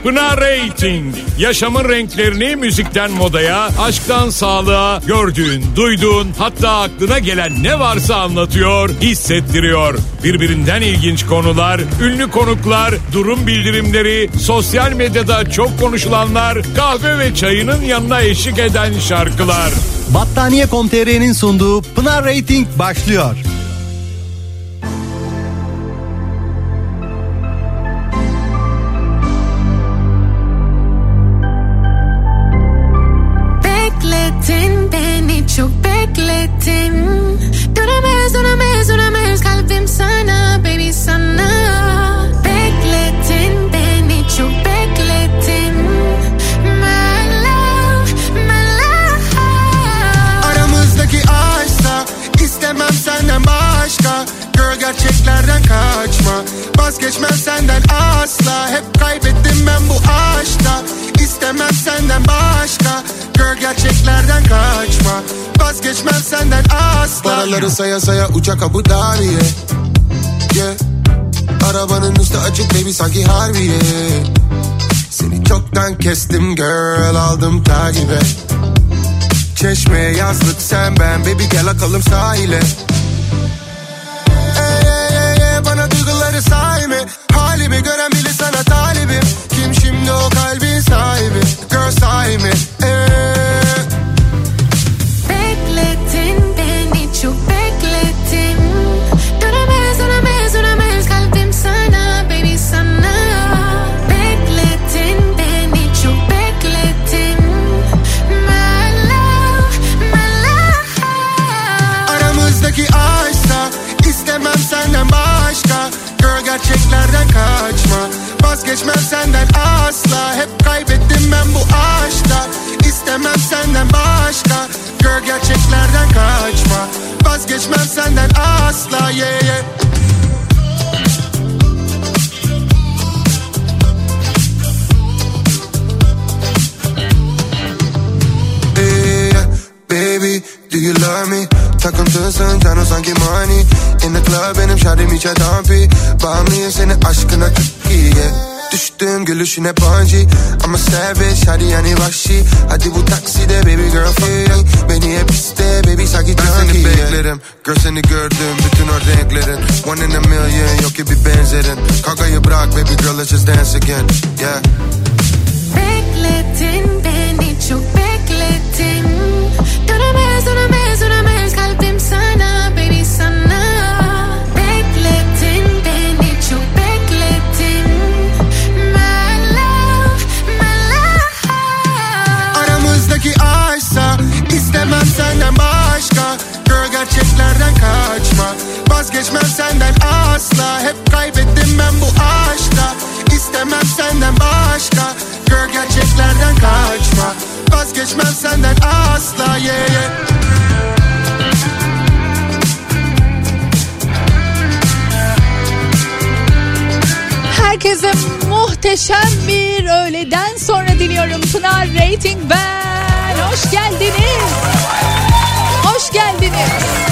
Pınar Rating. Yaşamın renklerini müzikten modaya, aşktan sağlığa, gördüğün, duyduğun, hatta aklına gelen ne varsa anlatıyor, hissettiriyor. Birbirinden ilginç konular, ünlü konuklar, durum bildirimleri, sosyal medyada çok konuşulanlar, kahve ve çayının yanına eşlik eden şarkılar. Battaniye.com.tr'nin sunduğu Pınar Rating başlıyor. Beklettin beni, çok beklettin. Dönemez kalbim sana, baby sana. Beklettin beni, çok beklettin. My love, my love. Aramızdaki aşksa istemem senden başka. Girl, gerçeklerden kaçma, vazgeçmem senden asla. Hep kaybettim ben bu aşkta. İstemem senden başka. Girl, gerçeklerden kaçma, vazgeçmem senden asla. Paraları saya saya uçak Abu Dhabi'ye, yeah. Arabanın üstü açık baby sanki Harbiye. Seni çoktan kestim girl, aldım takibe. Çeşmeye yazlık sen ben, baby gel akalım sahile. Bana duyguları sayma, halimi gören bile sana talibim. Kim şimdi o kalbin sahibi? Girl say me. Beklettin beni, çok beklettin. Dönemez kalbim sana, baby sana. Beklettin beni, çok beklettin. My love, my love. Aramızdaki aşksa istemem senden başka. Girl, gerçeklerden kaçma, vazgeçmem senden asla. Hep kaybettim ben bu aşkta. İstemem senden başka. Girl, gerçeklerden kaçma, vazgeçmem senden asla, yeah, yeah. Baby, do you love me? Takıntısın canım sanki money. In the club benim şarkım içe dampi. Bağımlıyım senin aşkına çok iyi, yeah. Düştüm gülüşüne bungee. I'm a savage, hadi yani vahşi. Hadi bu takside baby girl fuck me. Beni hep iste baby sanki junkie. Ben seni beklerim, girl seni gördüm bütün o renklerin. One in a million yok ki bir benzerin. Kavgayı bırak baby girl let's just dance again, yeah. Beklettin beni, çok beklettin. Dönemez kalbim sana, baby sana. Beklettin beni, çok beklettin. My love, my love. Aramızdaki aşksa istemem senden başka. Girl, gerçeklerden kaçma, vazgeçmem senden asla. Hep kaybettim ben bu aşkta. İstemem senden başka. Girl, gerçeklerden kaçma, vazgeçmem senden asla, yeah, yeah. Herkese muhteşem bir öğleden sonra diliyorum. Pınar Rating ben. Hoş geldiniz. Hoş geldiniz.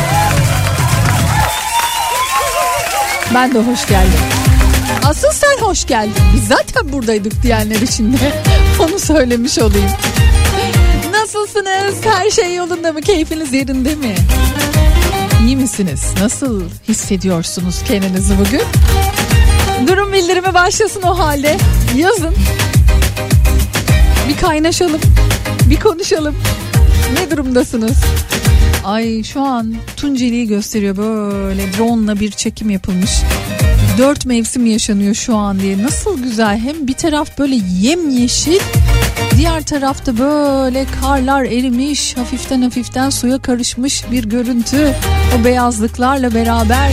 Ben de hoş geldim. Asıl sen hoş geldin. Biz zaten buradaydık diyenler için de onu söylemiş olayım. Nasılsınız? Her şey yolunda mı? Keyfiniz yerinde mi? İyi misiniz? Nasıl hissediyorsunuz kendinizi bugün? Durum bildirimi başlasın o halde. Yazın. Bir kaynaşalım. Bir konuşalım. Ne durumdasınız? Ay şu an Tunceli'yi gösteriyor, böyle drone'la bir çekim yapılmış. 4 mevsim yaşanıyor şu an diye. Nasıl güzel. Hem bir taraf böyle yemyeşil, diğer tarafta böyle karlar erimiş, hafiften suya karışmış bir görüntü. O beyazlıklarla beraber.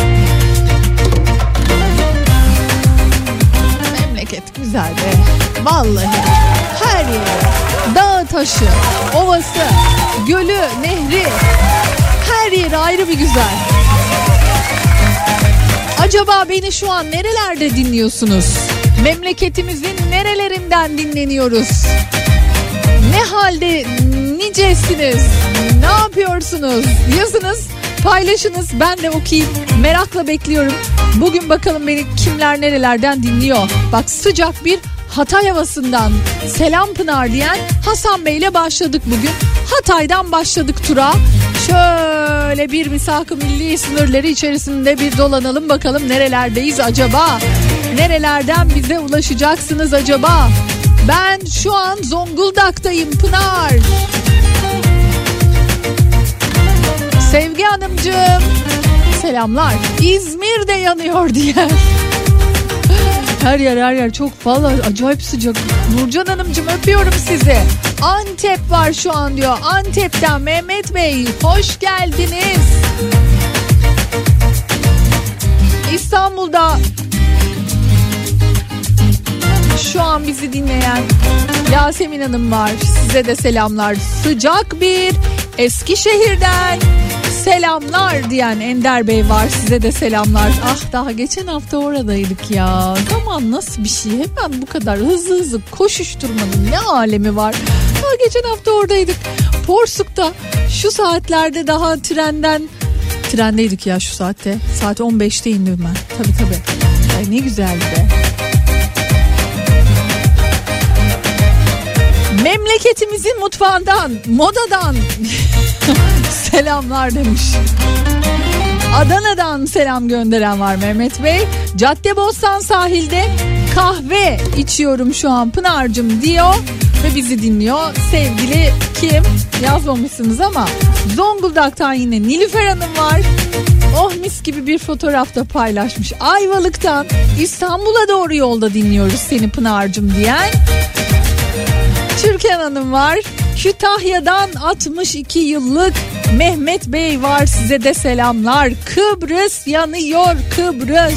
Memleket güzel be. Vallahi her yeri, dağ taşı, ovası, gölü, nehri, her yeri ayrı bir güzel. Acaba beni şu an nerelerde dinliyorsunuz? Memleketimizin nerelerinden dinleniyoruz? Ne halde, nicesiniz? Ne yapıyorsunuz? Yazınız, paylaşınız, ben de okuyayım. Merakla bekliyorum. Bugün bakalım beni kimler nerelerden dinliyor. Bak, sıcak bir Hatay havasından selam Pınar diyen Hasan Bey ile başladık bugün. Hatay'dan başladık tura. Şöyle bir misak-ı milli sınırları içerisinde bir dolanalım bakalım nerelerdeyiz acaba? Nerelerden bize ulaşacaksınız acaba? Ben şu an Zonguldak'tayım Pınar. Sevgi Hanımcığım selamlar. İzmir'de yanıyor diye. Her yer çok vallahi acayip sıcak. Nurcan Hanımcığım öpüyorum sizi. Antep var şu an diyor. Antep'ten Mehmet Bey hoş geldiniz. İstanbul'da şu an bizi dinleyen Yasemin Hanım var. Size de selamlar. Sıcak bir Eskişehir'den selamlar diyen Ender Bey var. Size de selamlar. Ah daha geçen hafta oradaydık ya. Zaman nasıl bir şey? Hemen bu kadar hızlı koşuşturmanın ne alemi var? Daha geçen hafta oradaydık. Porsuk'ta şu saatlerde daha trendeydik ya şu saatte. Saat 15'te indim ben. Tabii. Ay ne güzeldi be. Memleketimizin mutfağından, modadan selamlar demiş. Adana'dan selam gönderen var Mehmet Bey. Caddebostan sahilde kahve içiyorum şu an Pınar'cığım diyor ve bizi dinliyor. Sevgili kim? Yazmamışsınız ama Zonguldak'tan yine Nilüfer Hanım var. Oh mis gibi bir fotoğrafta paylaşmış. Ayvalık'tan İstanbul'a doğru yolda dinliyoruz seni Pınar'cığım diyen Türkan Hanım var. Kütahya'dan 62 yıllık Mehmet Bey var. Size de selamlar. Kıbrıs yanıyor Kıbrıs.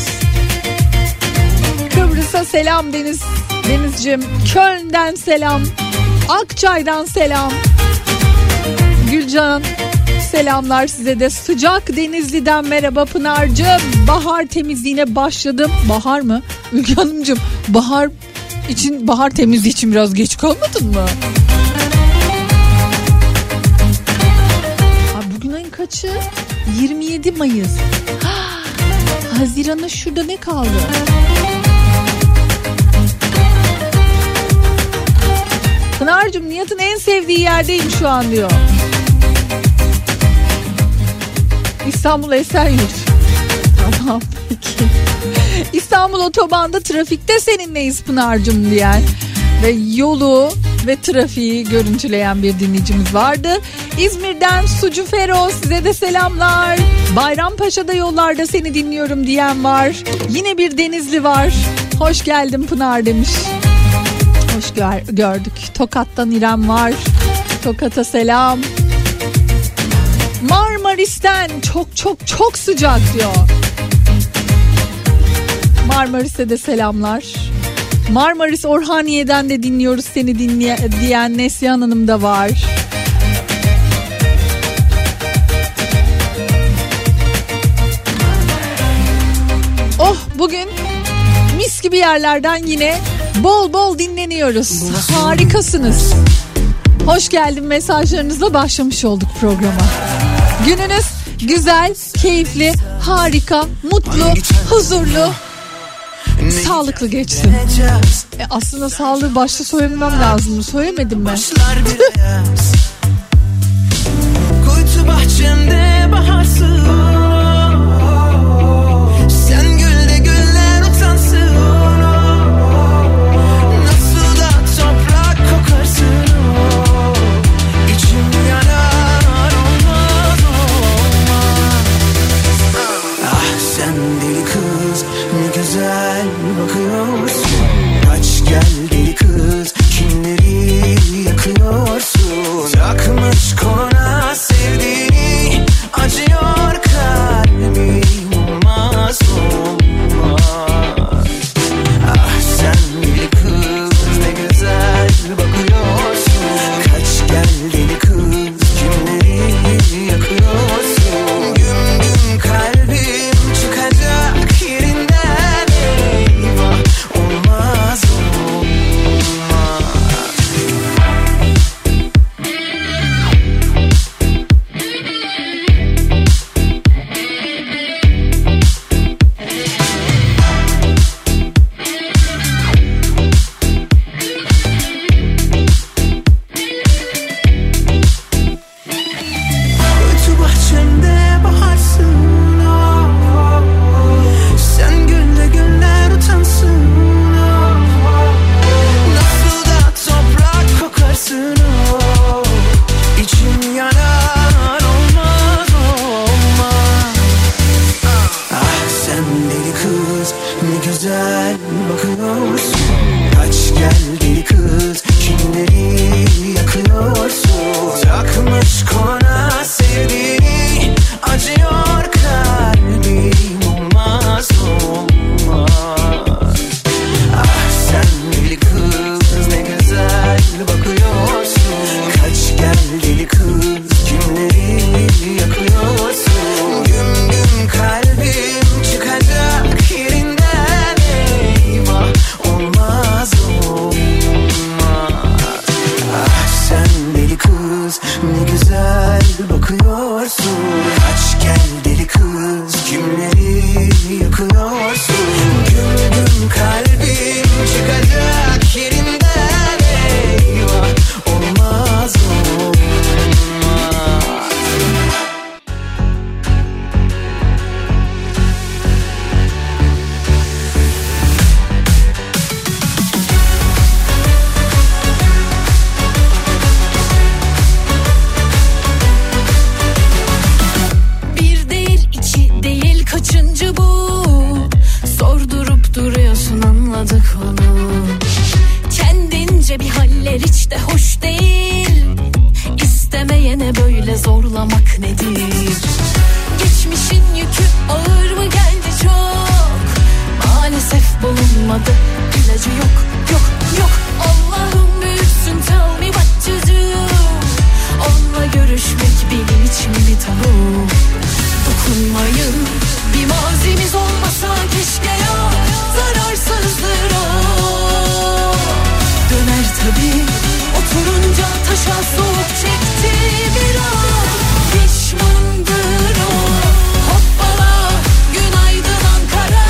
Kıbrıs'a selam Denizciğim. Köln'den selam. Akçay'dan selam. Gülcan selamlar size de. Sıcak Denizli'den merhaba Pınar'cığım. Bahar temizliğine başladım. Bahar mı? Ülke Hanımcığım bahar temizliği için biraz geç kalmadın mı? Abi bugün ayın kaçı? 27 Mayıs. Haziran'a şurada ne kaldı? Pınar'cığım Nihat'ın en sevdiği yerdeyim şu an diyor. İstanbul Esenyurt. Tamam peki. İstanbul otobanda trafikte seninleyiz Pınar'cığım diyen ve yolu ve trafiği görüntüleyen bir dinleyicimiz vardı. İzmir'den Sucu Fero size de selamlar. Bayrampaşa'da yollarda seni dinliyorum diyen var. Yine bir Denizli var. Hoş geldin Pınar demiş. Hoş gördük. Tokat'tan İrem var. Tokat'a selam. Marmaris'ten çok sıcak diyor. Marmaris'e de selamlar. Marmaris Orhaniye'den de dinliyoruz seni diyen Neslihan Hanım da var. Oh bugün mis gibi yerlerden yine bol dinleniyoruz. Harikasınız. Hoş geldin mesajlarınızla başlamış olduk programa. Gününüz güzel, keyifli, harika, mutlu, huzurlu, sağlıklı geçsin. Aslında sağlığı başta söylemem lazımdı. Söylemedim mi? Kuytu bahçemde baharsın. Sen gül de güller utansın. Nasıl da toprak kokarsın. İçim yanar olmaz. Ah sen deli kız ne güzel bakıyorsun. Kaç gel deli kız kimleri yakıyorsun. Takmış koluna sevdiğini acıyor kalbim olmaz olmaz. Ah sen deli kız ne güzel bakıyorsun. Kaç gel deli kız kimleri yakıyorsun. Güm güm kalbim çıkacak yerinden eyvah olmaz olmaz. Kendince bir haller hiç de hoş değil. İstemeyene böyle zorlamak nedir? Geçmişin yükü ağır mı geldi çok? Maalesef bulunmadı, ilacı yok, yok, yok. Allah'ım büyüksün, tell me what to do. Onunla görüşmek benim için bir tabu. Dokunmayın, bir mazimiz olmasa keşke ya. Zararsızdır o. Döner tabii, oturunca taşa soğuk çekti biraz. Pişmandır o. Hoppala, günaydın Ankara.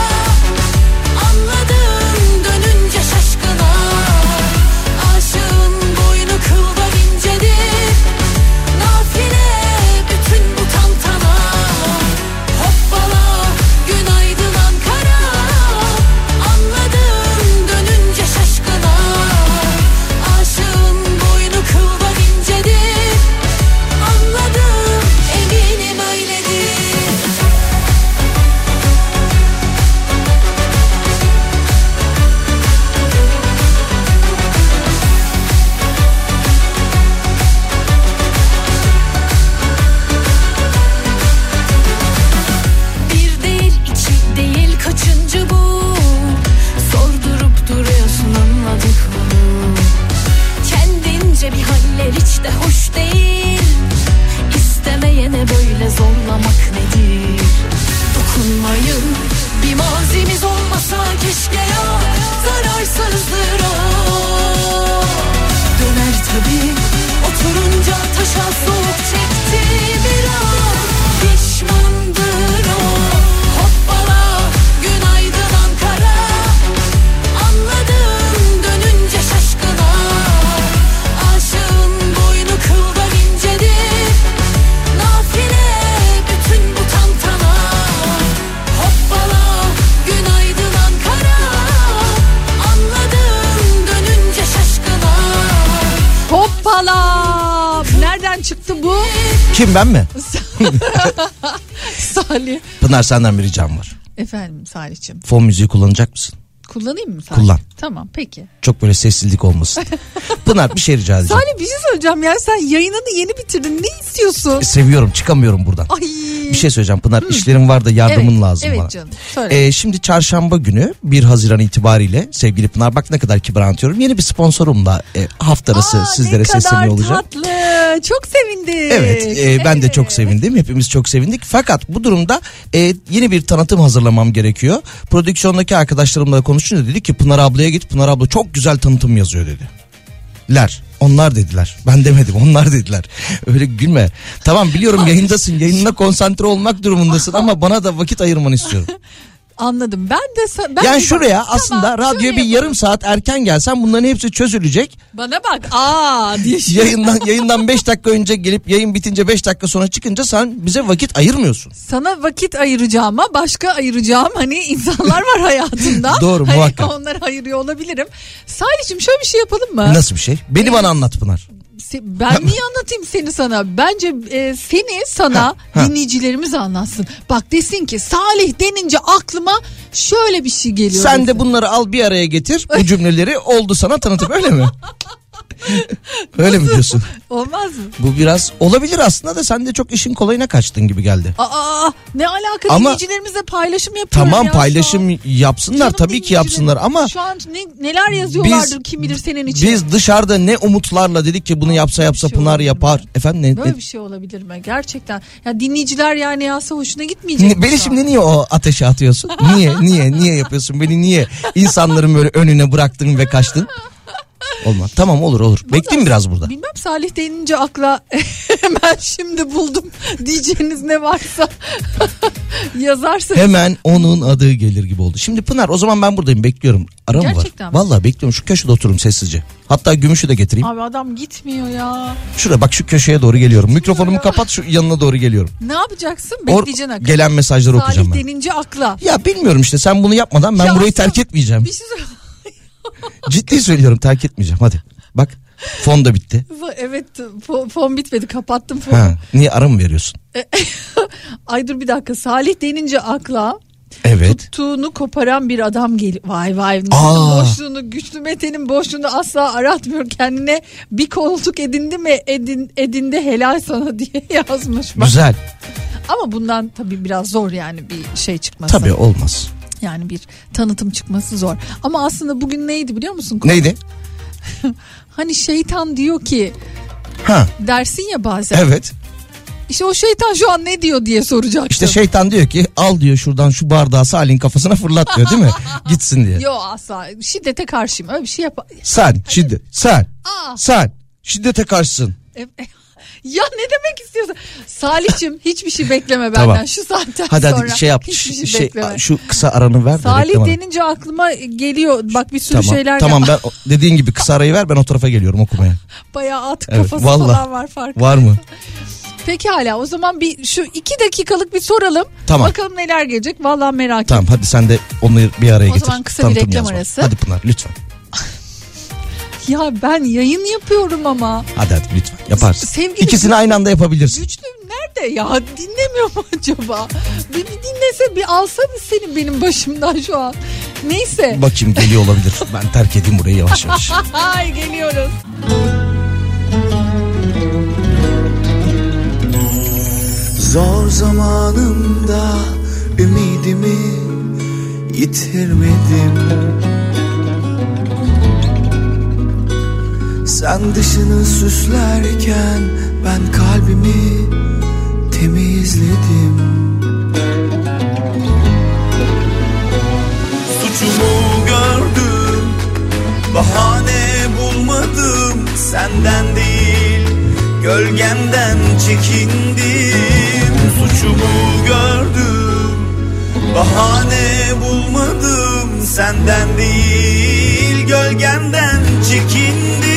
Anladın dönünce şaşkına. Aşığın boynu kıldan incedir. Nafile bütün bu tantana. Hoppala, günaydın Ankara. Anladın dönünce şaşkına. Aşığın boynu kıldan incedir. Anladım, eminim öyledir. Bir değil, iki değil, kaçıncı bu? Sordurup duruyorsun, anladık onu. Kendince bir haller hiç de hoş değil. İstemeyene böyle zorlamak nedir? Dokunmayın, bir mazimiz olmasa keşke ya. Zararsızdır o. Döner tabii, oturunca taşa soğuk çekti biraz. Pişmandır o. Hoppala, günaydın Ankara. Anladın dönünce şaşkına. Aşığın boynu kıldan incedir. Nafile bütün bu tantana. Hoppala, günaydın Ankara. Anladın dönünce şaşkına. Hoppala. Nereden çıktı bu? Kim, ben mi? Salih. Pınar, senden bir ricam var. Efendim Salih'cim. Fon müziği kullanacak mısın? Kullanayım mı Salih? Kullan. Tamam peki. Çok böyle sessizlik olmasın. Pınar, bir şey rica edeceğim. Salih bir şey söyleyeceğim ya, sen yayınını yeni bitirdin, ne istiyorsun? Seviyorum, çıkamıyorum buradan. Ay. Bir şey söyleyeceğim Pınar, işlerim var da yardımın Evet, lazım evet bana. canım, söyle. Şimdi çarşamba günü 1 Haziran itibariyle sevgili Pınar, bak ne kadar kibar anlatıyorum. Yeni bir sponsorumla hafta arası sizlere sesleniyor olacağım. Ne kadar tatlı, çok sevindim. Evet, ben de çok sevindim, hepimiz çok sevindik. Fakat bu durumda yeni bir tanıtım hazırlamam gerekiyor. Prodüksiyondaki arkadaşlarımla konuşunca dedi ki Pınar ablaya git, Pınar abla çok güzel tanıtım yazıyor dedi. Onlar dediler. Ben demedim, onlar dediler. Öyle gülme. Tamam, biliyorum yayındasın, yayınına konsantre olmak durumundasın ama bana da vakit ayırmanı istiyorum. Anladım. Ben Yani de şuraya tamam, aslında radyoya şöyle bir yapalım. yarım saat erken gelsen bunların hepsi çözülecek. Bana bak. Diye Yayından 5 dakika önce gelip yayın bitince 5 dakika sonra çıkınca sen bize vakit ayırmıyorsun. Sana vakit ayıracağıma başka ayıracağım hani insanlar var hayatımda. Doğru, hani muhakkak. onları ayırıyor olabilirim. Salih'cim şöyle bir şey yapalım mı? Nasıl bir şey? Beni bana anlat Pınar. Ben niye anlatayım seni sana? Bence seni sana dinleyicilerimiz anlatsın. Bak desin ki Salih denince aklıma şöyle bir şey geliyor. Sen desin. de bunları al bir araya getir. Bu cümleleri oldu sana tanıtım, öyle mi? Öyle mi diyorsun? Olmaz mı? Bu biraz olabilir aslında da sen de çok işin kolayına kaçtın gibi geldi. Ne alaka, Ama dinleyicilerimizle paylaşım yapıyoruz tamam, ya paylaşım yapsınlar Canım tabii ki yapsınlar ama şu an neler yazıyorlardır kim bilir senin için. biz dışarıda ne umutlarla dedik ki bunu yapsa Pınar yapar. Efendim Böyle bir şey olabilir mi? Gerçekten. Ya dinleyiciler yani yazsa hoşuna gitmeyecek mi? Beni şimdi niye o ateşe atıyorsun? Niye yapıyorsun? Beni niye insanların böyle önüne bıraktın ve kaçtın? Olmaz. Tamam, olur. Bekleyeyim biraz burada. Bilmem, Salih denince akla hemen şimdi buldum diyeceğiniz ne varsa yazarsınız. Hemen onun adı gelir gibi oldu. Şimdi Pınar, o zaman ben buradayım, bekliyorum. Ara mı var? Gerçekten mi? Vallahi bekliyorum, şu köşede otururum sessizce. Hatta Gümüş'ü de getireyim. Abi adam gitmiyor ya. Şuraya bak, şu köşeye doğru geliyorum. Mikrofonumu kapat, şu yanına doğru geliyorum. Ne yapacaksın? Bekleyeceksin akıl. Gelen mesajları okuyacağım Salih ben. denince akla. Ya bilmiyorum işte, sen bunu yapmadan ben Ya burayı sen- terk etmeyeceğim. Bir şey söyle. Ciddi söylüyorum, terk etmeyeceğim. Hadi bak, fon da bitti. Evet, fon bitmedi, kapattım fonu. Niye ara mı veriyorsun? Ay dur bir dakika, Salih denince akla Evet. Tuttuğunu koparan bir adam geliyor. Vay vay. Boşluğunu, güçlü Mete'nin boşluğunu asla aratmıyor. Kendine bir koltuk edindi mi edindi helal sana diye yazmış. Bak. Güzel. Ama bundan tabii biraz zor yani bir şey çıkması. Tabii olmaz. Yani bir tanıtım çıkması zor. Ama aslında bugün neydi biliyor musun? Neydi? Hani şeytan diyor ki dersin ya bazen. Evet. İşte o şeytan şu an ne diyor diye soracaktım. İşte şeytan diyor ki al diyor şuradan şu bardağı Salih'in kafasına fırlat diyor değil mi? Gitsin diye. Yok asla şiddete karşıyım öyle bir şey yap. Sen şiddete karşısın. Ya ne demek istiyorsun? Salih'cim hiçbir şey bekleme benden tamam. Şu saatten hadi sonra. Hadi şey yap. Bekleme. Şu kısa aranı ver. Salih denince aklıma geliyor. Bak bir sürü şeyler. Tamam ben dediğin gibi kısa arayı ver ben o tarafa geliyorum okumaya. Bayağı at kafası falan var farkında. Var mı? Pekala o zaman bir şu 2 dakikalık bir soralım. Tamam. Bakalım neler gelecek. Vallahi merak ettim. Tamam hadi sen de onları bir araya getir. O zaman kısa bir reklam arası. Hadi Pınar lütfen. Ya ben yayın yapıyorum ama. Hadi lütfen yaparsın. Sevgili İkisini aynı anda yapabilirsin. Güçlü nerede ya? Dinlemiyor mu acaba? Bir dinlese bir alsa senin benim başımdan şu an. Neyse. Bakayım geliyor olabilir. Ben terk edeyim burayı yavaş yavaş. Ay geliyoruz. Zor zamanımda ümidimi yitirmedim. Sen dışını süslerken ben kalbimi temizledim. Suçumu gördüm, bahane bulmadım. Senden değil, gölgenden çekindim. Suçumu gördüm, bahane bulmadım. Senden değil, gölgenden çekindim.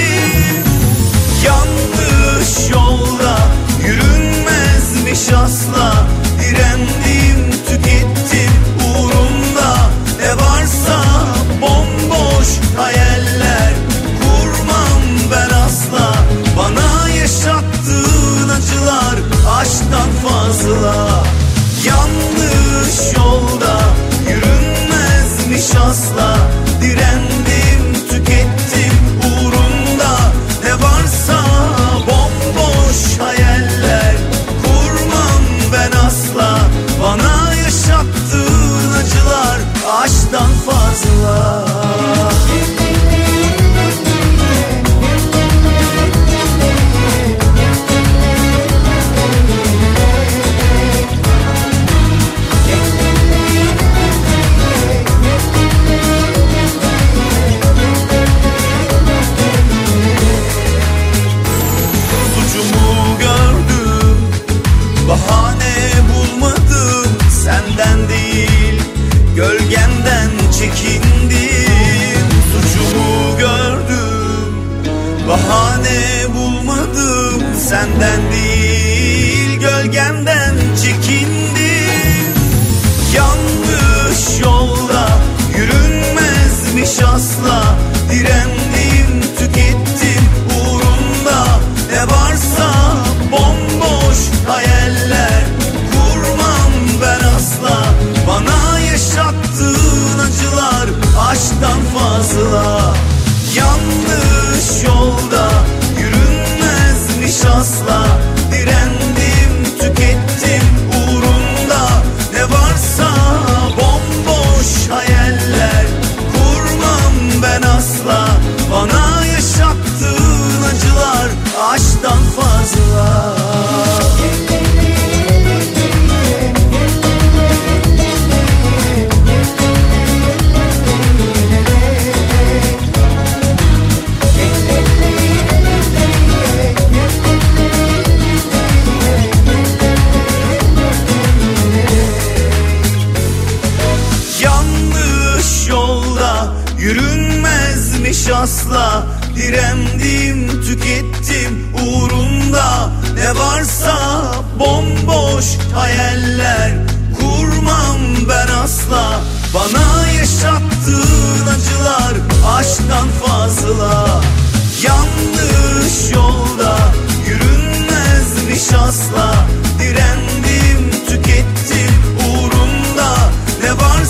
Yanlış yolda yürünmezmiş asla. Direndim, tükettim uğrumda. Ne varsa bomboş hayaller. Kurmam ben asla. Bana yaşattığın acılar aşktan fazla. Yanlış yolda yürünmezmiş asla. Direndim, tükettim uğrunda. Ne varsa bomboş hayaller. Kurmam ben asla. Bana yaşattığın acılar aşktan fazla. Bahane bulmadım, senden değil, gölgenden çekindim. Suçumu gördüm, bahane bulmadım, senden değil, gölgenden çekindim. Yanlış yolda yürünmezmiş asla. Direndim, tükettim uğrunda. Ne varsa bomboş hayaller. Kurmam ben asla. Bana yaşattığın acılar aşktan fazla. Yanlış yolda yürünmezmiş asla. Direndim, tükettim uğrunda. Ne varsa bomboş hayaller. Kurmam ben asla. Bana yaşattığın acılar aşktan fazla. Yanlış yolda yürünmezmiş asla. Direndim, tükettim uğrunda. Ne varsa bomboş hayaller. Kurmam ben asla. Bana yaşattığın acılar aşktan fazla. Yanlış yolda yürünmezmiş asla. Direndim, tükettim uğrunda. Ne varsa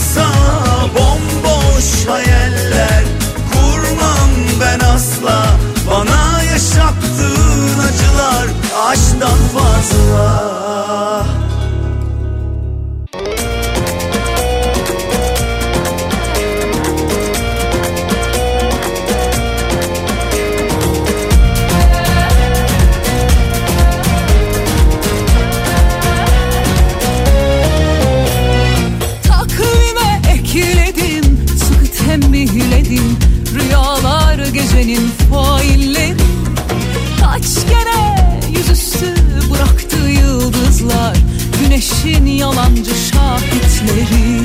gecenin failleri. Kaç kere yüzüstü bıraktı yıldızlar, güneşin yalancı şahitleri.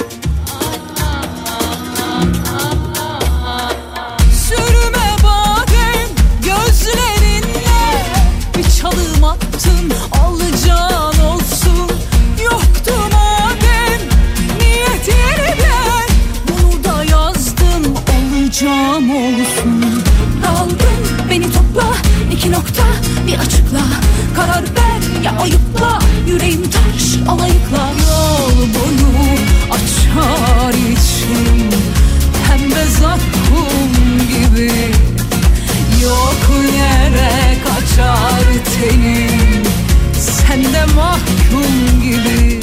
Sürme badem gözlerinle, bir çalım attın alacağın olsun. Yoktu madem niyet yerine, bunu da yazdım olacağım olsun. Dalgın beni topla, 2 nokta bir açıkla. Karar ver ya ayıpla, yüreğim taş alayıkla. Yol boyu açar içim, pembe zakkum gibi. Yok yere kaçar tenim, sen de mahkum gibi.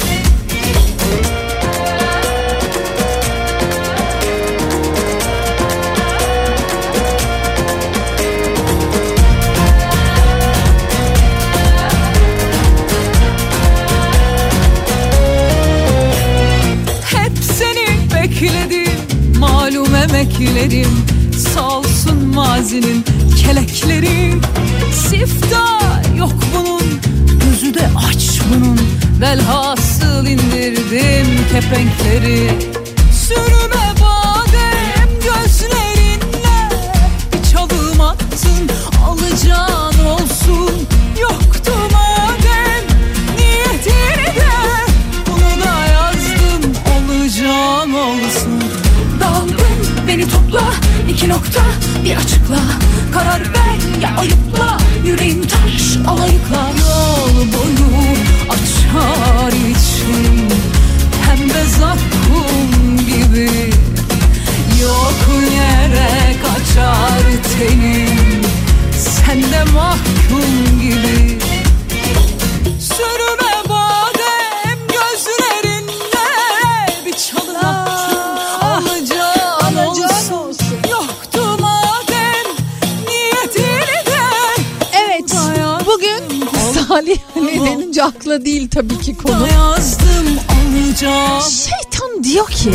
Bekledim malum emeklerim, sağ olsun mazinin kelekleri. Siftah yok bunun, gözü de aç bunun, velhasıl indirdim kepenkleri. Sürme badem gözlerinle, bir çalım attın alacağın olsun. Yoktu madem niyetini de, bunu da yazdım olacağım olsun. Dalgın beni topla, 2 nokta bir açıkla. Karar ver ya ayıpla, yüreğim taş alayıkla. Yol boyu açar içim, pembe zakkum gibi. Yok yere kaçar tenim, sen de mahkum gibi. Sürme badem gözlerinle, bir çalım attın alacağın olsun. Yoktu madem niyetini de. Evet, bugün Salih Ali denince akla değil tabii ki konu. Yazdım alacağım. Şeytan diyor ki,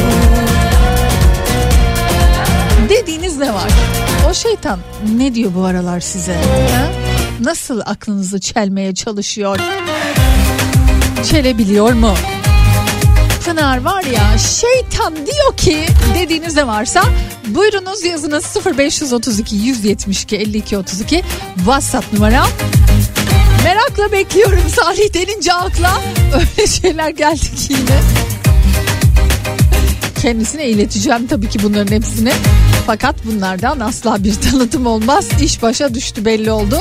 dediğiniz ne var? O şeytan ne diyor bu aralar size? Ha? Nasıl aklınızı çelmeye çalışıyor? Çelebiliyor mu? Pınar var ya, şeytan diyor ki dediğiniz ne varsa buyurunuz yazınız. 0532 172 52 32 WhatsApp numaram. Merakla bekliyorum. Salih denince akla öyle şeyler geldi ki yine. Kendisine ileteceğim tabii ki bunların hepsini. Fakat bunlardan asla bir tanıtım olmaz. İş başa düştü, belli oldu.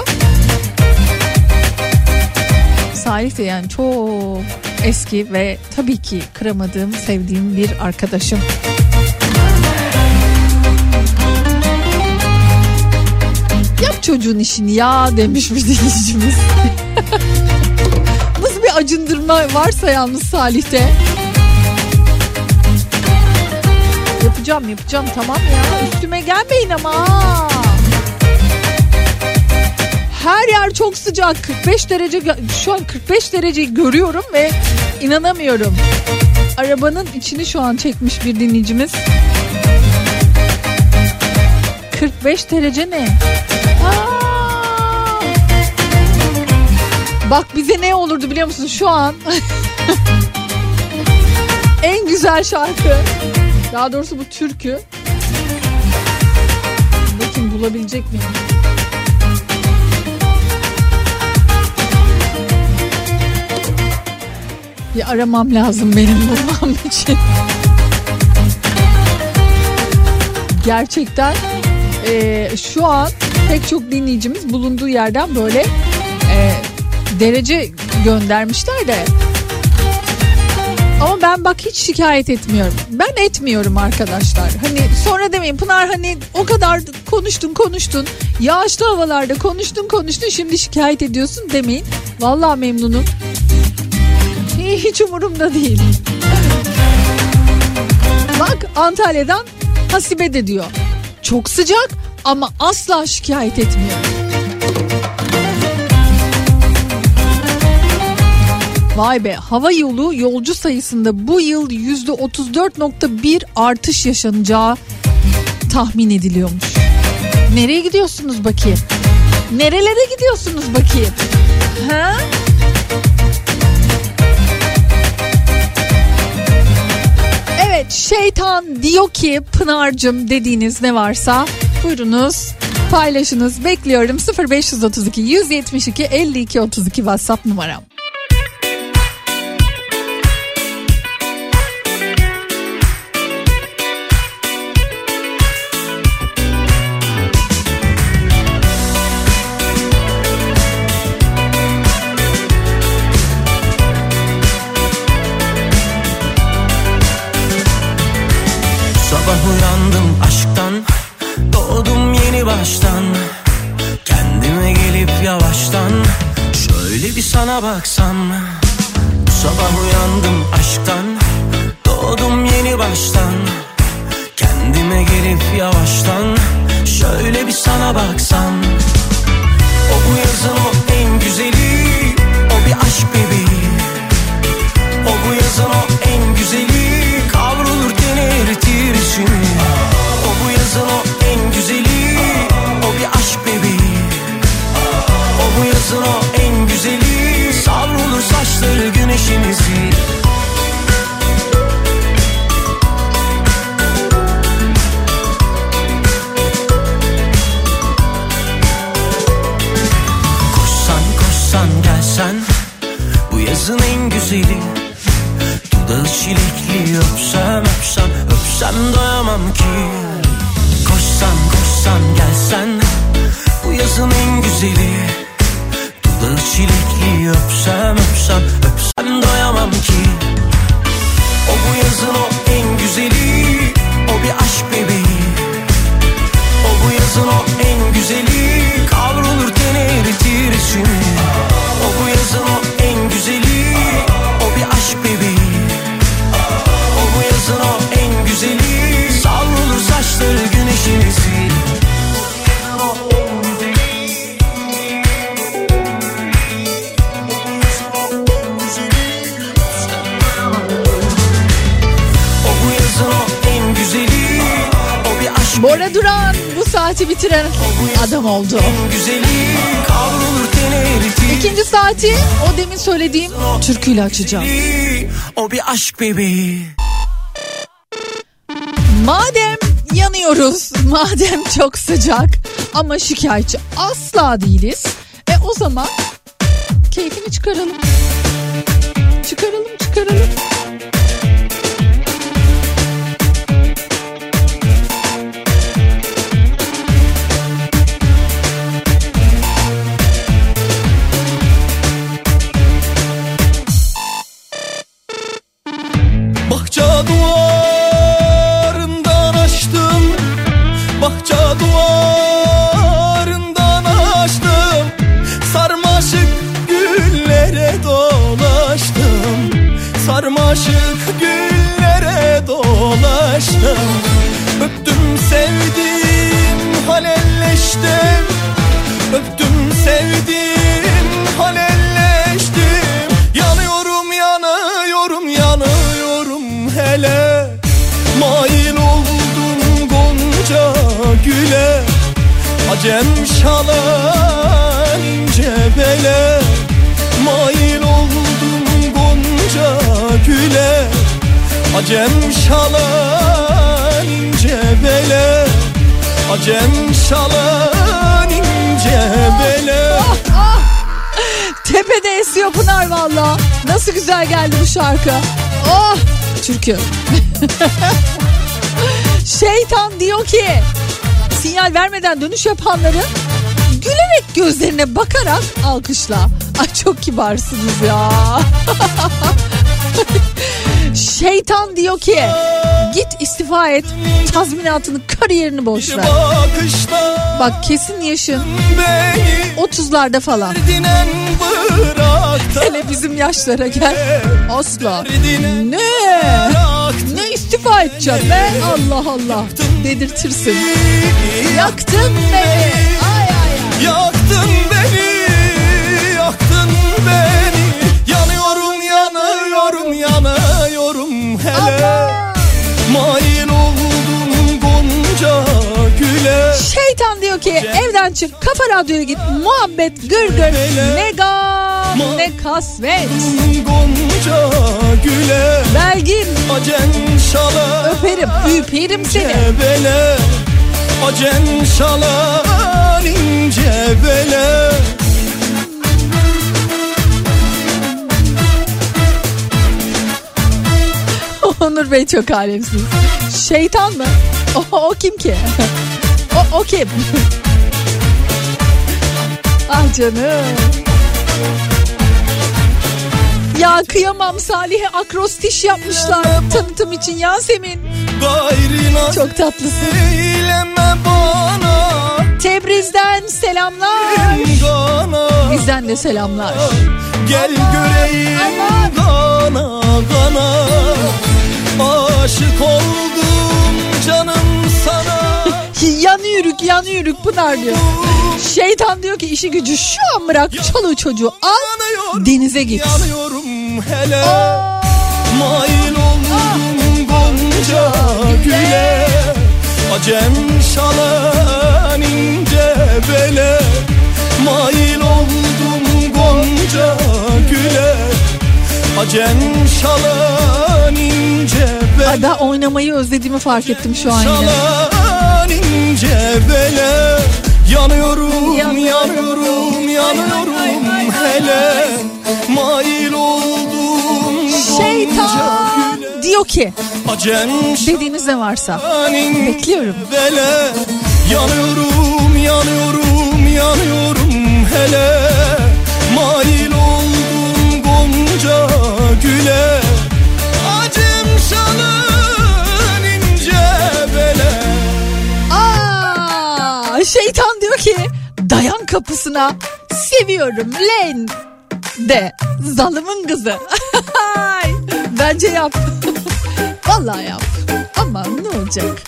Salih de yani çok eski ve tabii ki kıramadığım, sevdiğim bir arkadaşım. Yap çocuğun işini ya demiş bir dinleyicimiz. Nasıl bir acındırma varsa yalnız Salih'te. Yapacağım tamam ya, üstüme gelmeyin ama. Her yer çok sıcak, 45 derece, şu an 45 dereceyi görüyorum ve inanamıyorum. Arabanın içini şu an çekmiş bir dinleyicimiz. 45 derece ne? Bak bize ne olurdu biliyor musun şu an? En güzel şarkı. Daha doğrusu bu türkü. Bakayım bulabilecek miyim? Bir aramam lazım benim bulmam için. Gerçekten şu an pek çok dinleyicimiz bulunduğu yerden böyle derece göndermişler de. Ama ben bak hiç şikayet etmiyorum. Ben etmiyorum arkadaşlar. Hani sonra demeyin Pınar hani o kadar konuştun. Yağışlı havalarda konuştun şimdi şikayet ediyorsun demeyin. Vallahi memnunum. Hiç umurumda değil. Bak Antalya'dan Hasibe de diyor. Çok sıcak ama asla şikayet etmiyor. Vay be, hava yolu yolcu sayısında bu yıl %34.1 artış yaşanacağı tahmin ediliyormuş. Nereye gidiyorsunuz bakayım? Nerelere gidiyorsunuz bakayım? Ha? Evet, şeytan diyor ki Pınar'cığım dediğiniz ne varsa buyurunuz paylaşınız. Bekliyorum. 0532 172 52 32 WhatsApp numaram. Sabah uyandım aşktan, doğdum yeni baştan. Kendime gelip yavaştan şöyle bir sana baksam. Sabah uyandım aşktan, doğdum yeni baştan. Kendime gelip yavaştan şöyle bir sana baksam. O bu yazın o en güzeli, o bir aşk bebeği. O bu yazın o en güzeli, kavrulur teni eritir içimi. O bu yazın o en güzeli, o bir aşk bebeği. O bu yazın o en güzeli, savrulur saçları güneşimizi. Koşsan koşsan gelsen, bu yazın en güzeli. Dudağı çilekli öpsem öpsem öpsem doyamam ki. Koşsan koşsan gelsen, bu yazın en güzeli. Dudağı çilekli öpsem öpsem öpsem doyamam ki. O bu yazın o en güzeli, o bir aşk bebeği. O bu yazın o en güzeli, kavrulur teni eritir içimi. O bu yazın o en güzeli, o bir aşk bebeği. O bu yazın o en güzeli, savrulur saçları güneşimizi. O bu yazın o en güzeli, o bir aşk. Bora Duran bu saati bitiren adam oldu. En güzeli, kavrulur teni eritir. İkinci saati o demin söylediğim türküyle açacağım. O bir aşk bebeği. Madem yanıyoruz, madem çok sıcak ama şikayetçi asla değiliz. O zaman keyfini çıkaralım. Çıkaralım. Bahçe duvarından açtım, bahçe duvarından açtım. Sarmaşık güllere dolaştım, sarmaşık güllere dolaştım. Öptüm sevdim halelleştim, öptüm sevdim halelleştim. Yanıyorum yanıyorum yanıyorum hele, mail oldum gonca güle. Acem şalan ince bele, mail oldum gonca güle. Acem şalan ince bele, acem şalan ince bele. Tepede esiyor Pınar valla. Nasıl güzel geldi bu şarkı. Oh! Türkü. Şeytan diyor ki sinyal vermeden dönüş yapanları gülerek gözlerine bakarak alkışla. Ay çok kibarsınız ya. Şeytan diyor ki git istifa et, tazminatını, kariyerini boş ver. Bak kesin yaşın 30'larda falan. Hele bizim yaşlara gel. Asla. Ne istifa edeceğim ben? Allah Allah dedirtirsin. Yaktın beni. Ay ay ay. Yaktın beni, yaktın beni. Yanıyorum yanıyorum yanıyorum hele. Mail oldum gonca güle. Şeytan diyor ki evden çık, Kafa Radyo'ya git, muhabbet, gırgır, ne gam ne kasvet. Gonca güle Belgin, acen şala öperim, üperim seni. bele acen şala ince bele. Onur Bey çok alemsiniz. Şeytan mı? O kim ki? O kim? Ah canım. Ya kıyamam, Salih'e akrostiş yapmışlar tanıtım için Yasemin. Çok tatlısın. Tebriz'den selamlar. Bizden de selamlar. Gel göreyim gana gana. Aşık oldum canım sana. Yan yürük Pınar diyor. Şeytan diyor ki işi gücü şu an bırak, çoluğu çocuğu al, denize git. Yanıyorum hele. Mail oldum gonca güle. Acem şalan ince bele. Mail oldum gonca güle. Acem şalan ince bele. Daha oynamayı özlediğimi fark ettim şu an yine. Şalan ince bele. Yanıyorum hele. Mail oldum Şeytan diyor ki acem dediğiniz ne varsa bekliyorum. bele. Yanıyorum hele. Mail oldum gonca güle. Acem şalın ince bele. Şeytan diyor ki dayan kapısına, seviyorum len de zalımın kızı. Bence yap. Vallahi yap. Aman ne olacak?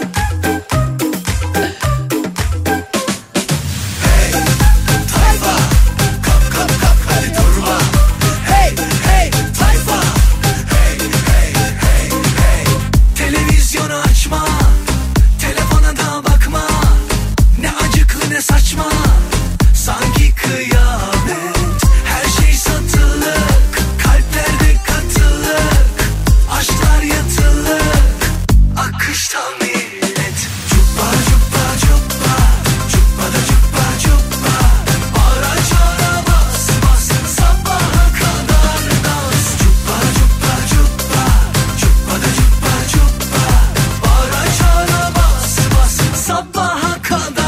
Saçma sanki kıyamet, her şey satılık, kalplerde katılık, aşklar yatılık, akıştan millet. Cuppa cuppa cuppa, cuppa da cuppa cuppa, ara çara bas bas, sabaha kadar dans. Cuppa cuppa cuppa, cuppa da cuppa cuppa, ara çara bas bas, sabaha kadar.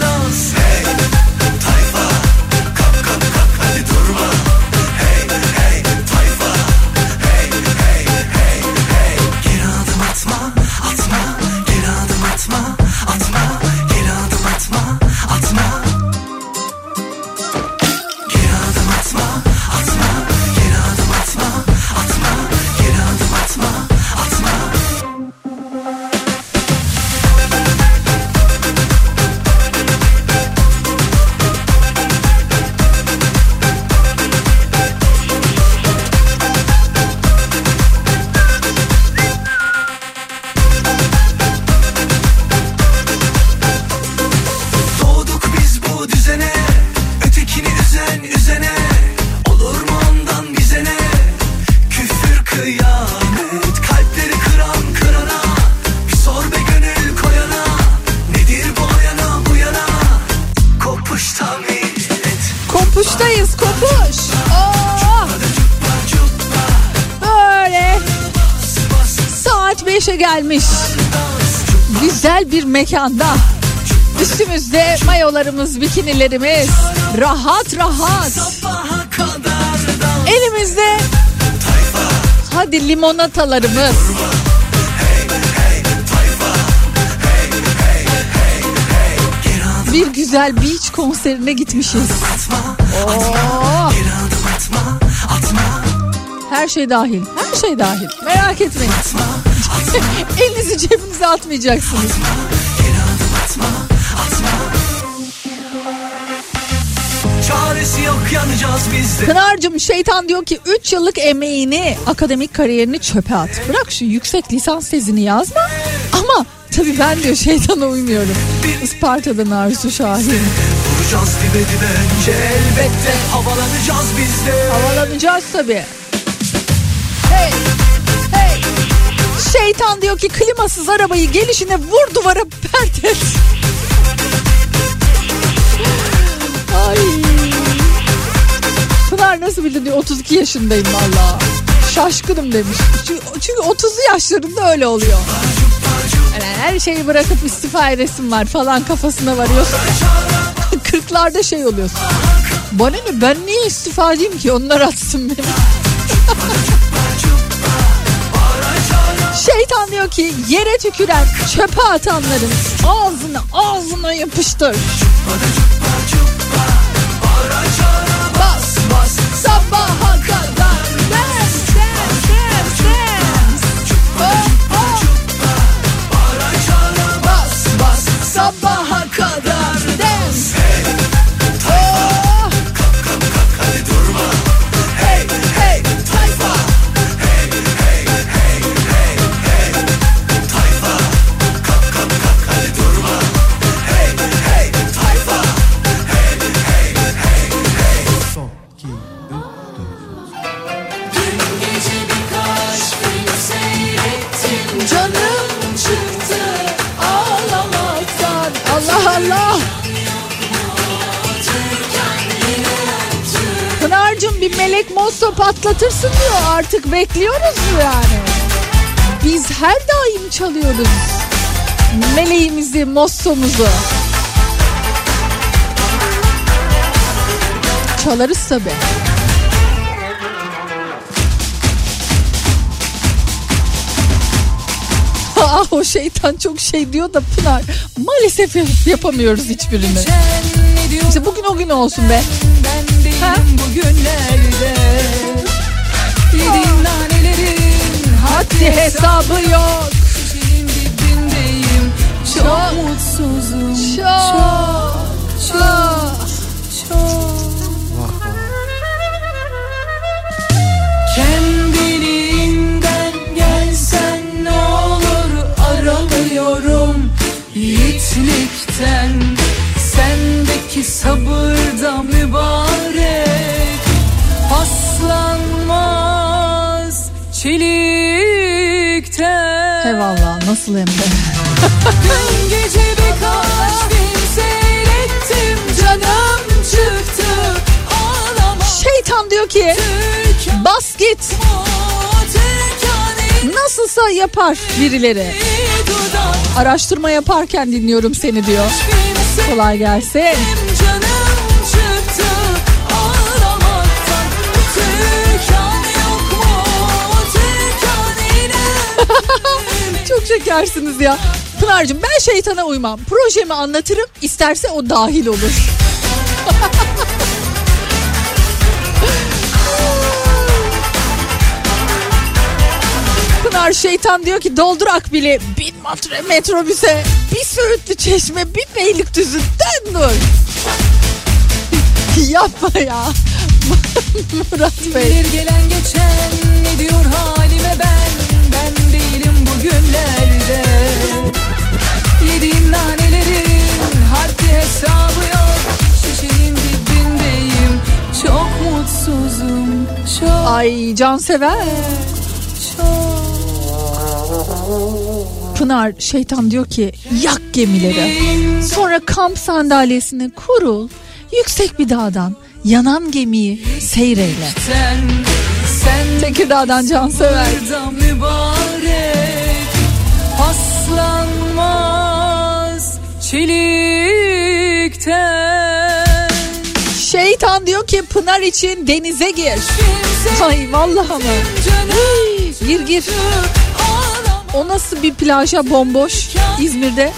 Kopuştayız, kopuş. Böyle saat 5'e gelmiş. Güzel bir mekanda. Üstümüzde mayolarımız, bikinilerimiz. Rahat rahat. Elimizde hadi limonatalarımız. Bir güzel beach konserine gitmişiz. Oh. Her şey dahil. Her şey dahil. Merak etmeyin. Elinizi cebinize atmayacaksınız. Çaresi yok, yanacağız biz de. Pınar'cığım, şeytan diyor ki 3 yıllık emeğini, akademik kariyerini çöpe at. Bırak şu yüksek lisans tezini yazma ama Tabii ben diyor şeytana uymuyorum. Isparta'dan Arzu Şahin. Vuracağız dibe dibe önce elbette havalanacağız biz de. Havalanacağız tabii. Hey, hey. Şeytan diyor ki klimasız arabayı gelişine vur duvara pert et. Ay. Pınar nasıl bildin diyor, 32 yaşındayım valla. Şaşkınım demiş. Çünkü 30'lu yaşlarında öyle oluyor. Yani her şeyi bırakıp istifa edesim var falan kafasına varıyorsun. 40'larda şey oluyorsun. Bana ne, ben niye istifa edeyim ki, onlar atsın beni. Şeytan diyor ki yere tüküren, çöpe atanların ağzına yapıştır. Bas bas sabaha kadar dance dance dance dance. Oh, oh. Bas bas sabaha kadar dance. Oh. Hadi durma. Hey hey tayfa. Hey hey hey hey hey tayfa. Kalk hadi durma. Hey hey tayfa. Hey hey hey hey. Son 2 3 Dün gece birkaç film seyrettim. Canım çıktı ağlamaktan. Allah Allah. Pınar'cığım bir melek mosso patlatırsın diyor, artık bekliyoruz yani. Biz her daim çalıyoruz meleğimizi, mossomuzu. Çalarız tabii. Ah, o şeytan çok şey diyor da Pınar, maalesef yapamıyoruz hiçbirini. İşte bugün o gün olsun be. Ha? Bugünlerde yediğim nanelerin haddi hesabı yok. Dibindeyim, çok mutsuzum. Çok. Kendiliğinden gelsen ne olur, aramıyorum yiğitlikten. Sendeki sabırda mübarek paslanmaz çelikten. Eyvallah, nasıl hem de. Dün gece birkaç film seyrettim, canım çıktı ağlama. Şeytan diyor ki bas git, nasılsa yapar birileri. Araştırma yaparken dinliyorum seni diyor. Kolay gelsin. Çok şekersiniz ya. Pınar'cığım ben şeytana uymam. Projemi anlatırım, isterse o dahil olur. Pınar, şeytan diyor ki doldur akbili, bin metrobüse, bir Söğütlü Çeşme, bir Beylikdüzü, dön dur. Yapma ya. Murat Bey. Gelir gelen geçen ne diyor halime ben değilim bugünlerde. Yediğim nanelerin haddi hesabı yok. Şişenin dibindeyim, çok mutsuzum. Çok. Ay cansever. Pınar, şeytan diyor ki yak gemileri, sonra kamp sandalyesine kurul, yüksek bir dağdan yanan gemiyi seyreyle. Tekirdağ'dan cansever. Mübarek paslanmaz çelikten. Şeytan diyor ki Pınar için denize gir. Ay vallahi mı? Gir. O nasıl bir plaja bomboş İzmir'de?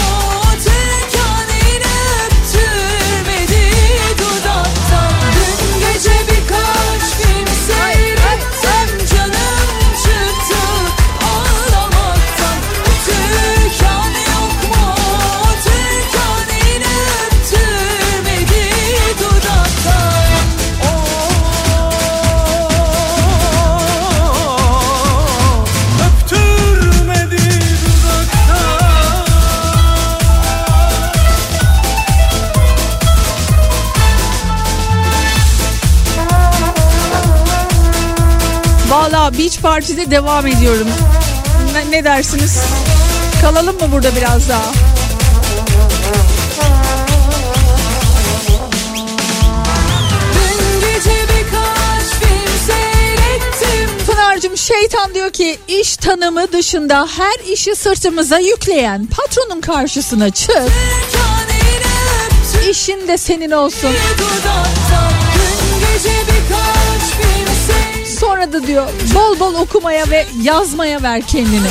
Dün gece birkaç film seyrettim, canım çıktı ağlamaktan. Türkan yok mu? Türkan yine öptürmedi dudaktan. Öptürmedi dudaktan. Beach Party'de devam ediyorum. Ne dersiniz? Kalalım mı burada biraz daha? Pınar'cığım, şeytan diyor ki iş tanımı dışında her işi sırtımıza yükleyen patronun karşısına çık. İşin de senin olsun. Sonra da diyor bol bol okumaya ve yazmaya ver kendini.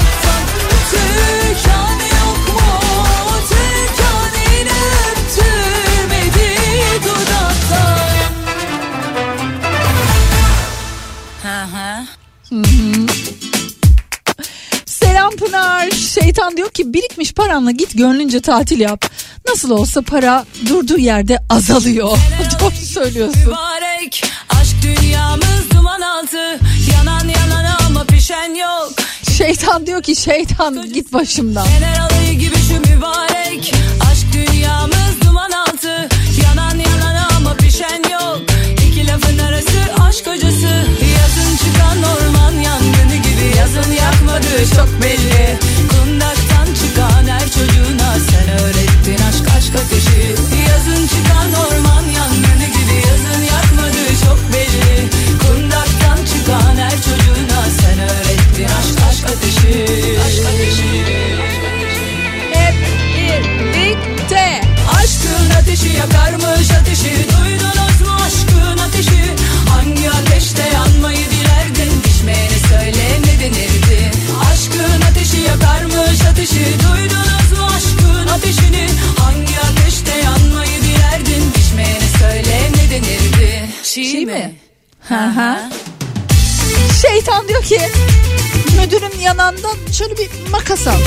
Selam Pınar. Şeytan diyor ki birikmiş paranla git gönlünce tatil yap. Nasıl olsa para durduğu yerde azalıyor. Doğru söylüyorsun. Mübarek, aşk dünyamız duman altı. Yanan yanan ama pişen yok. Şeytan diyor ki şeytan git başımdan. Fener alayı gibi şu mübarek, aşk dünyamız duman altı. Yanan yanan ama pişen yok. İki lafın arası aşk hocası. Yazın çıkan orman yangını gibi. Yazın yakmadığı çok belli. Kundaktan çıkan her çocuğuna sen öğrettin aşk ateşi. Yazın çıkan orman yangını gibi. Yazın yakmadığı çok belli. Kundaktan çıkan her çocuğuna sen öğrettin aşk ateşi. Aşk ateşi. Hep birlikte. Aşkın ateşi yakarmış ateşi. Duydunuz mu aşkın ateşi? Hangi ateşte yanmayı dilerdin? Pişmeyene söyle ne denirdi? Aşkın ateşi yakarmış ateşi. Duydunuz mu aşkın ateşini? Hangi ateşte yanmayı dilerdin? Pişmeyene söyle ne denirdi? Şiir mi? Şeytan diyor ki müdürün yanağından şöyle bir makas al.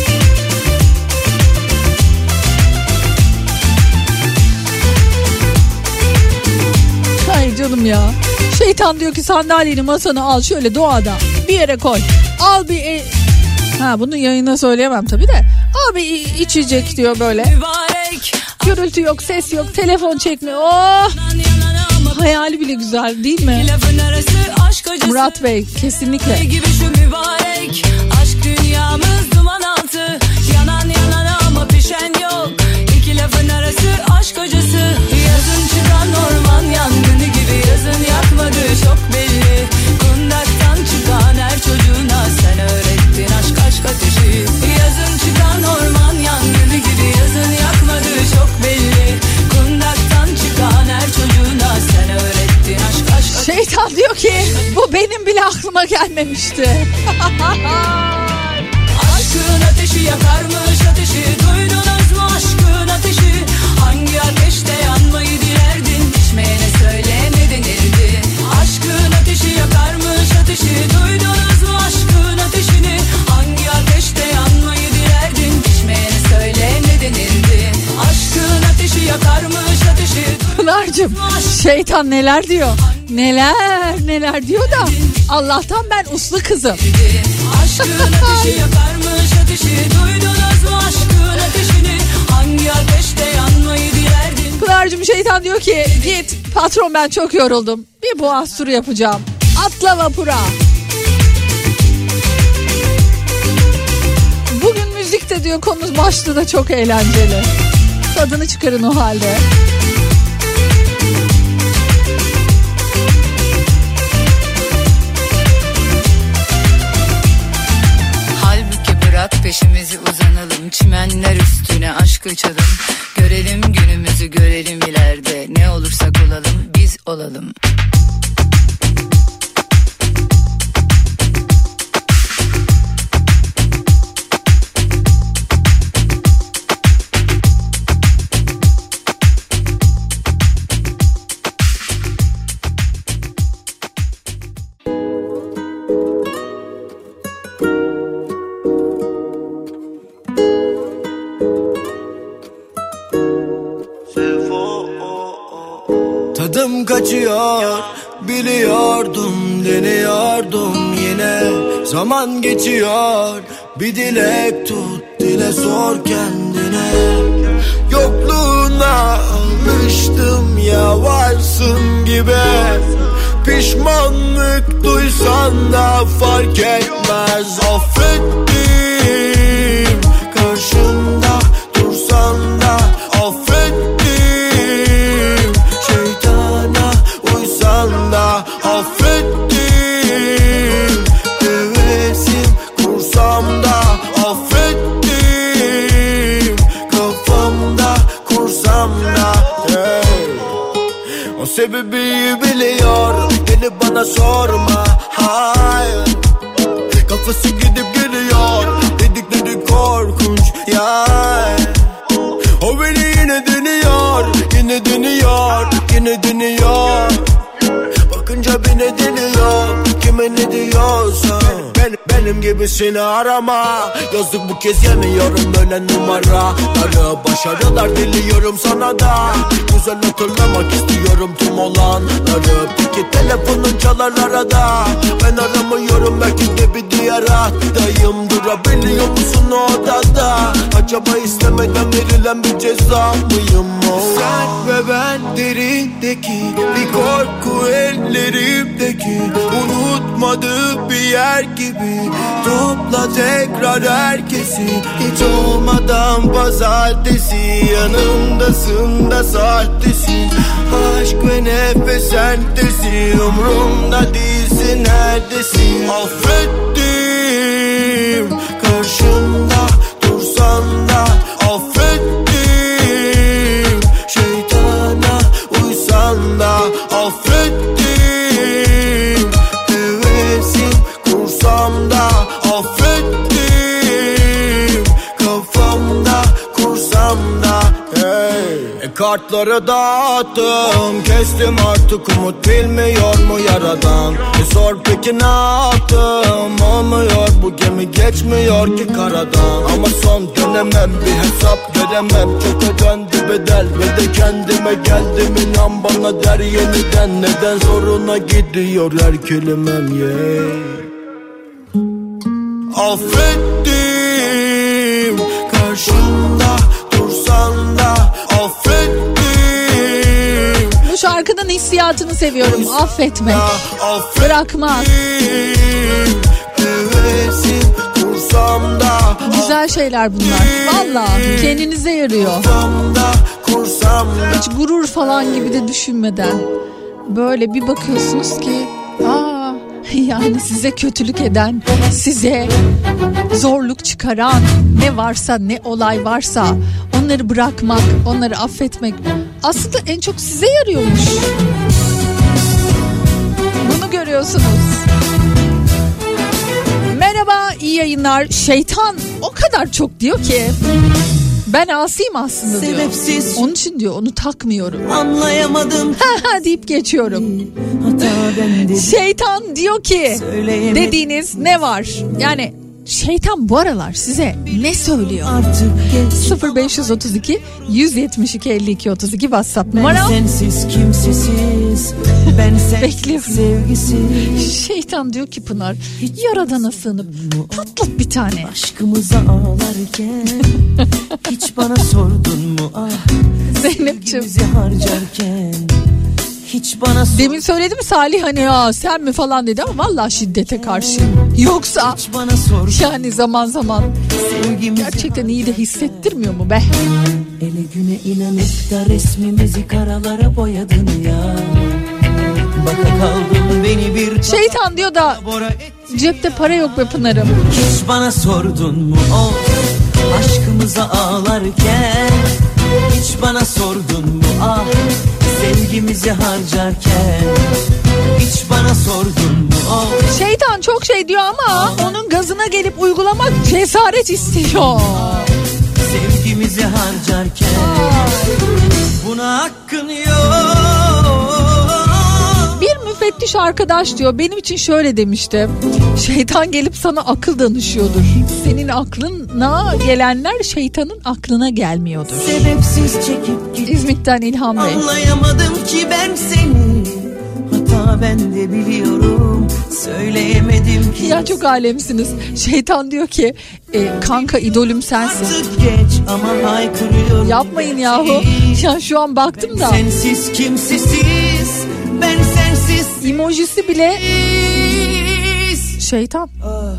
Hayır canım ya. Şeytan diyor ki sandalyeni masanı al şöyle doğada bir yere koy. Al bir bunu yayına söyleyemem tabii de. Al bir içecek diyor böyle. Gürültü yok, ses yok, telefon çekmiyor. Oh! Hayali bile güzel değil mi? Murat Bey kesinlikle. Gibi şu mübarek, aşk dünyamız duman altı. Yanan yanan ama pişen yok. İki lafın arası aşk hocası. Yazın çıkan orman yangını gibi. Yazın yakmadığı çok belli. Kundaktan çıkan her çocuğuna sen öğrettin aşk ateşi. Yazın çıkan orman yangını gibi. Yazın yakmadığı çok belli. Kundaktan çıkan her çocuğuna sen öğrettin aşk ateşi. Şeytan diyor ki bu benim bile aklıma gelmemişti. Aşkın ateşi yakarmış ateşi. Duydunuz mu aşkın ateşi? Hangi ateşte yanmayı dilerdin? Pişmeyene söyle ne denirdi? Aşkın ateşi yakarmış ateşi. Duydunuz mu aşkın ateşini? Hangi ateşte yanmayı dilerdin? Pişmeyene söyle ne denirdi? Aşkın ateşi yakarmış ateşi. Pınar'cığım şeytan neler diyor? Neler diyor da Allah'tan ben uslu kızım. Aşkın ateşi yakarmış ateşi. Duydunuz mu aşkın ateşini? Hangi ateşte yanmayı dilerdin? Pınar'cığım şeytan diyor ki git patron ben çok yoruldum. Bir boğaz turu yapacağım. Atla vapura. Bugün müzikte diyor konumuz başlığı da çok eğlenceli. Tadını çıkarın o halde. Bırak peşimizi uzanalım. Çimenler üstüne aşk açalım. Görelim günümüzü görelim ileride. Ne olursak olalım biz olalım. Tadım kaçıyor, biliyordum, deniyordum yine. Zaman geçiyor, bir dilek tut, dile sor kendine. Yokluğuna alıştım ya varsın gibi. pişmanlık duysan da fark etmez. Affettim, karşında dursan da affettim. Şeytana uysan da affettim. Hevesim kursam da affettim. Kafamda kursam da hey. O sebebi biliyor, gelip bana sorma. Hayır, kafası gidip geliyor, dedikleri korkunç ya. O beni yine deniyor, yine deniyor, yine deniyor. Bakınca beni deniyor, kime ne diyorsa. Benim gibisini arama. Yazık bu kez yemiyorum böyle numaraları. Başarılar diliyorum sana da. Güzel hatırlamak istiyorum tüm olanları. Peki telefonun çalar arada. Ben aramıyorum, belki de bir diğer hattayım. Durabiliyor musun o odada? Acaba istemeden verilen bir ceza mıyım o? Sen ve ben derindeki bir korku ellerimdeki. Unutmadığı bir yer gibi. Topla tekrar herkesi, hiç olmadan pazartesi. Yanımdasın da sahtesin. Aşk ve nefes sentesin. Umrumda değilsin, neredesin? Affettim, karşımda dursan da affettim. Şeytana uysan da affettim. Hevesim kursam da affettim. Kafamda kursam da hey. Kartları dağıttım, kestim artık, umut bilmiyor mu yaradan? Sor peki ne yaptım, olmuyor bu gemi, geçmiyor ki karadan. Ama son dönemem, bir hesap veremem, çok ödendi bedel ve de kendime geldim. İnan bana der yeniden, neden zoruna gidiyor her kelimem yeah. Affettim, karşımda dursan da affettim. Bu şarkının hissiyatını seviyorum. Affetmek, bırakmak. Güzel şeyler bunlar. Vallahi kendinize yarıyor. Hiç gurur falan gibi de düşünmeden. Böyle bir bakıyorsunuz ki yani size kötülük eden, size zorluk çıkaran ne varsa, ne olay varsa onları bırakmak, onları affetmek aslında en çok size yarıyormuş. Bunu görüyorsunuz. Merhaba, iyi yayınlar. Şeytan o kadar çok diyor ki ben asiyim aslında diyor. Sebepsiz. Onun için diyor onu takmıyorum. Anlayamadım deyip geçiyorum. Şeytan diyor ki dediğiniz ne var? Yani şeytan bu aralar size ne söylüyor? 0532 172 52 32 WhatsApp numaram. Ben sensiz kimsesiz, ben sensiz bekliyorum. Sevgisiz. Şeytan diyor ki Pınar, Yaradan'a sığınıp patlat bir tane. Aşkımıza ağlarken hiç bana sordun mu ah? Zeynep'ciğim harcarken hiç bana demin söyledi mi Salih hani ya sen mi falan dedi ama vallahi şiddete karşıyım. Yoksa yani zaman zaman gerçekten iyi de hissettirmiyor mu be? Ele güne inanıp da resmimizi karalara boyadın ya. Baka kaldım beni bir şeytan diyor da cepte para yok be Pınar'ım. Hiç bana sordun mu o aşkımıza ağlarken? Hiç bana sordun mu ah? Sevgimizi harcarken hiç bana sordun mu oh? Şeytan çok şey diyor ama onun gazına gelip uygulamak cesaret istiyor. Sevgimizi harcarken buna hakkın yok. Bir müfettiş arkadaş diyor benim için şöyle demişti. Şeytan gelip sana akıl danışıyordur. Senin aklına gelenler şeytanın aklına gelmiyordur. Sebepsiz çekip git. İzmit'ten İlhan Bey. Anlayamadım ki ben seni. Hata ben de biliyorum. Söyleyemedim ki. Ya çok alemsiniz. Şeytan diyor ki kanka idolüm sensin. Artık geç ama haykırıyorum. Yapmayın yahu. Ya şu an baktım da. Sensiz kimsesiz. ben sensiz. Emojisi bile şeytan.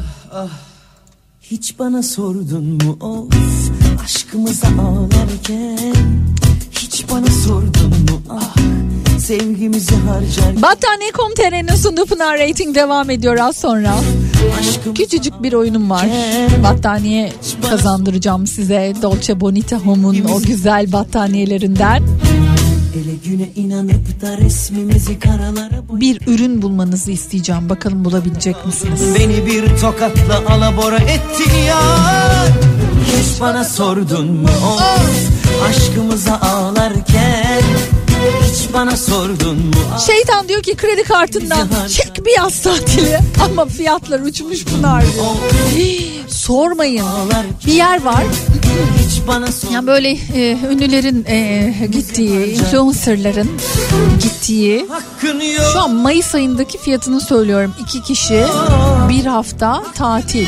Hiç bana sordun mu of aşkımıza ağlarken? Hiç bana sordun mu ah sevgimizi harcarken? Battaniye.com.tr'nin sunduğu Pınar Rating devam ediyor az sonra. Küçücük bir oyunum var. Battaniye kazandıracağım size. Dolce Bonita Home'un o güzel battaniyelerinden. Ele güne inanıp da resmimizi karalara bir ürün bulmanızı isteyeceğim. Bakalım bulabilecek misiniz? Beni bir tokatla alabora ettin ya. Hiç bana sordun mu of aşkımıza ağlarken? Hiç bana sordun mu? Şeytan diyor ki kredi kartından çek bir yaz tatili ama fiyatlar uçmuş Pınar diyor. Sormayın. Bir yer var. Yani böyle ünlülerin gittiği, influencerların gittiği. Şu an Mayıs ayındaki fiyatını söylüyorum. 2 kişi 1 hafta tatil.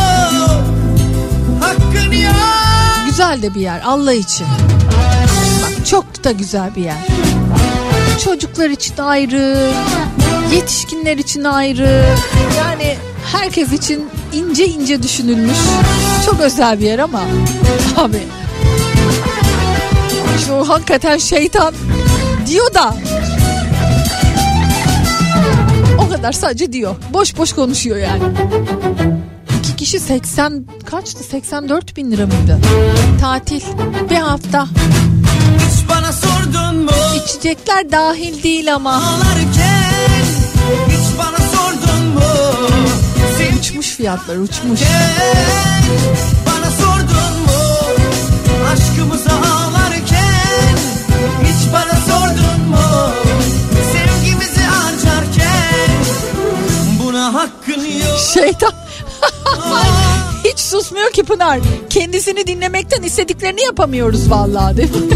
Güzel de bir yer Allah için. Bak çok da güzel bir yer. Çocuklar için ayrı, yetişkinler için ayrı. Yani herkes için ince ince düşünülmüş. Çok özel bir yer ama abi şu hakikaten şeytan diyor da o kadar sadece diyor. Boş boş konuşuyor yani. 2 kişi 80 kaçtı? 84 bin lira mıydı? Tatil bir hafta. Hiç bana sordun mu? İçecekler dahil değil ama. Ağlarken hiç bana sordun mu? Uçmuş fiyatlar uçmuş. Bana sordun mu? Aşkımıza ağlarken hiç bana sordun mu? Sevgimizi harcarken buna hakkın yok. Şeytan hiç susmuyor ki Pınar. Kendisini dinlemekten istediklerini yapamıyoruz vallahi değil mi?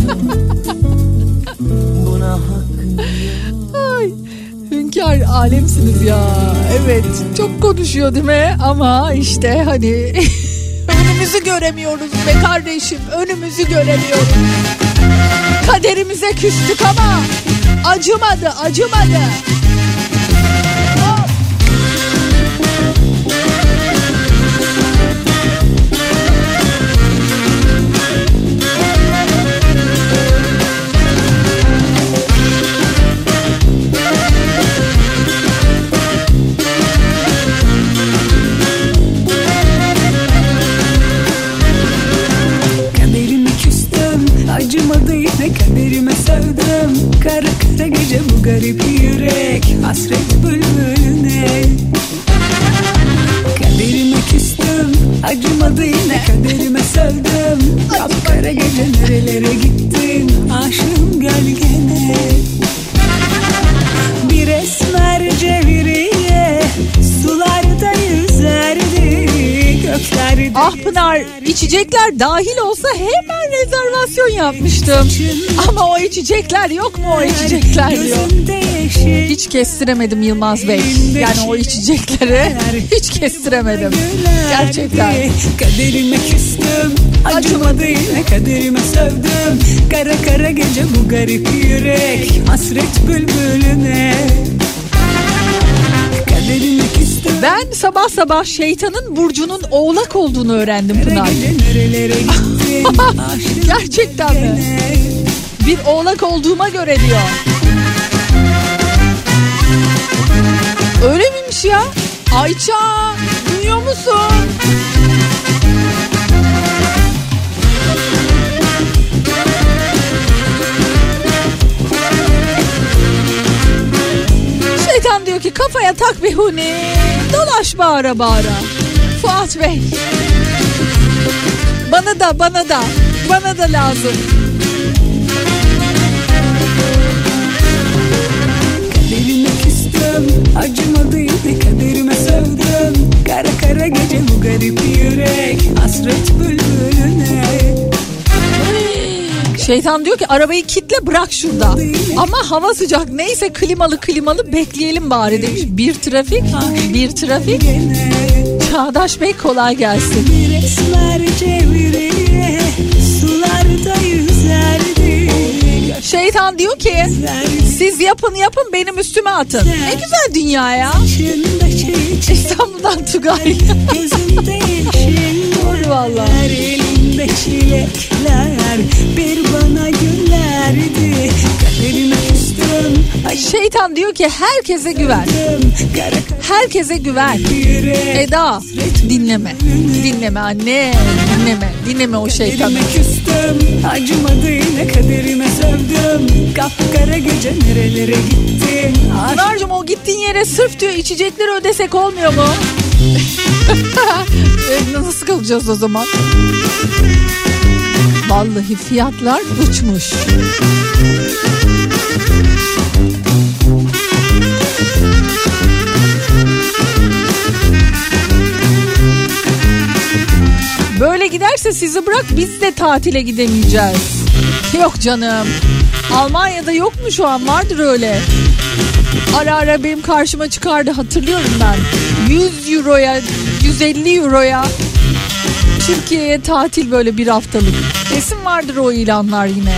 Buna hakkın yok. Ay, hünkâr alemsiniz ya. Evet çok konuşuyor değil mi? Ama işte hani önümüzü göremiyoruz be kardeşim. Önümüzü göremiyoruz. Kaderimize küstük ama acımadı. Acımadı yine kaderime sevdim. Kara kara gece bu garip yürek hasret bülbülüne. Kaderime küstüm. Acımadı yine kaderime sevdim. Kapkara gece nerelere gittin aşığım gölgene. Bir esmer ceviriye sularda yüzerdi. Ah Pınar içecekler dahil olsa hemen rezervasyon yapmıştım. Ama o içecekler yok mu o içecekler diyor. Hiç kestiremedim Yılmaz Bey. Yani o içecekleri hiç kestiremedim. Gerçekten. Kaderime küstüm. Acımadı yine kaderime sevdim. Kara kara gece bu garip yürek hasret bülbülüne. Ben sabah sabah şeytanın burcunun oğlak olduğunu öğrendim Pınar. Gerçekten mi? Bir oğlak olduğuma göre diyor. Öyle miymiş ya? Ayça duyuyor musun? Şeytan diyor ki kafaya tak bir huni, dolaş bağıra bağıra. Fuat Bey. Bana da lazım. Kaderime küstüm. Acımadı yine kaderime sevdim. Kara kara gece bu garip yürek hasret bülbülüne. Şeytan diyor ki arabayı kitle bırak şurada. Ama hava sıcak neyse klimalı bekleyelim bari demiş. Bir trafik. Çağdaş Bey kolay gelsin. Bir esmer çeviriye sularda yüzerdi. Şeytan diyor ki siz yapın benim üstüme atın. Ne güzel dünya ya. İstanbul'dan Tugay. Doğru valla. Elimde çilekler bir bana güllerdi. Kaderime küstüm. Şeytan diyor ki herkese güven. Herkese güven. Eda dinleme. Dinleme anne. Dinleme o şeytanı. Küstüm, acımadı yine kaderime sövdüm. Kapkara gece nerelere gittin? Pınar'cığım o gittiğin yere sırf diyor içecekleri ödesek olmuyor mu? Nasıl kalacağız o zaman? Vallahi fiyatlar uçmuş. Böyle giderse sizi bırak biz de tatile gidemeyeceğiz. Yok canım. Almanya'da yok mu şu an? Vardır öyle. Ara ara benim karşıma çıkardı, hatırlıyorum ben. 100 euroya 150 euroya Türkiye'ye tatil böyle bir haftalık. Kesin vardır o ilanlar yine.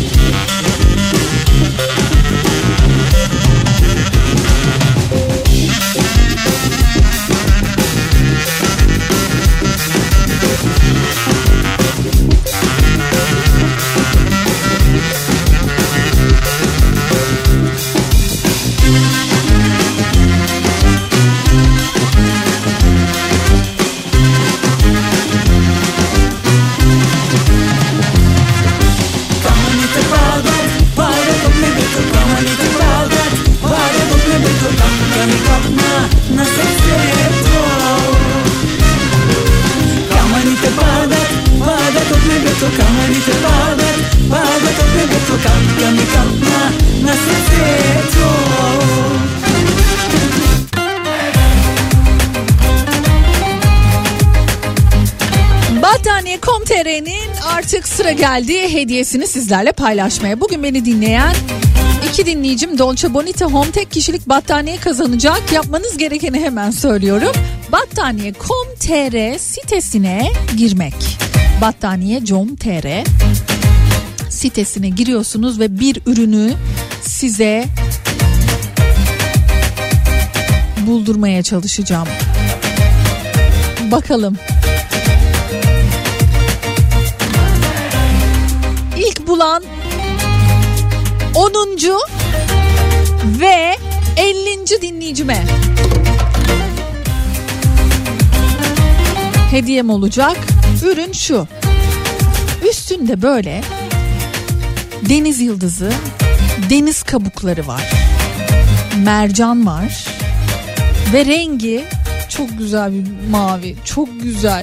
Battaniye.com.tr'nin artık sıra geldi hediyesini sizlerle paylaşmaya. Bugün beni dinleyen 2 dinleyicim Dolce Bonita Home tek kişilik battaniye kazanacak. Yapmanız gerekeni hemen söylüyorum. Battaniye.com.tr sitesine girmek. Battaniye.com.tr sitesine giriyorsunuz ve bir ürünü size buldurmaya çalışacağım. Bakalım. İlk bulan 10. ve 50. dinleyicime hediyem olacak. Ürün şu. Üstünde böyle deniz yıldızı, deniz kabukları var. Mercan var. Ve rengi çok güzel bir mavi. Çok güzel.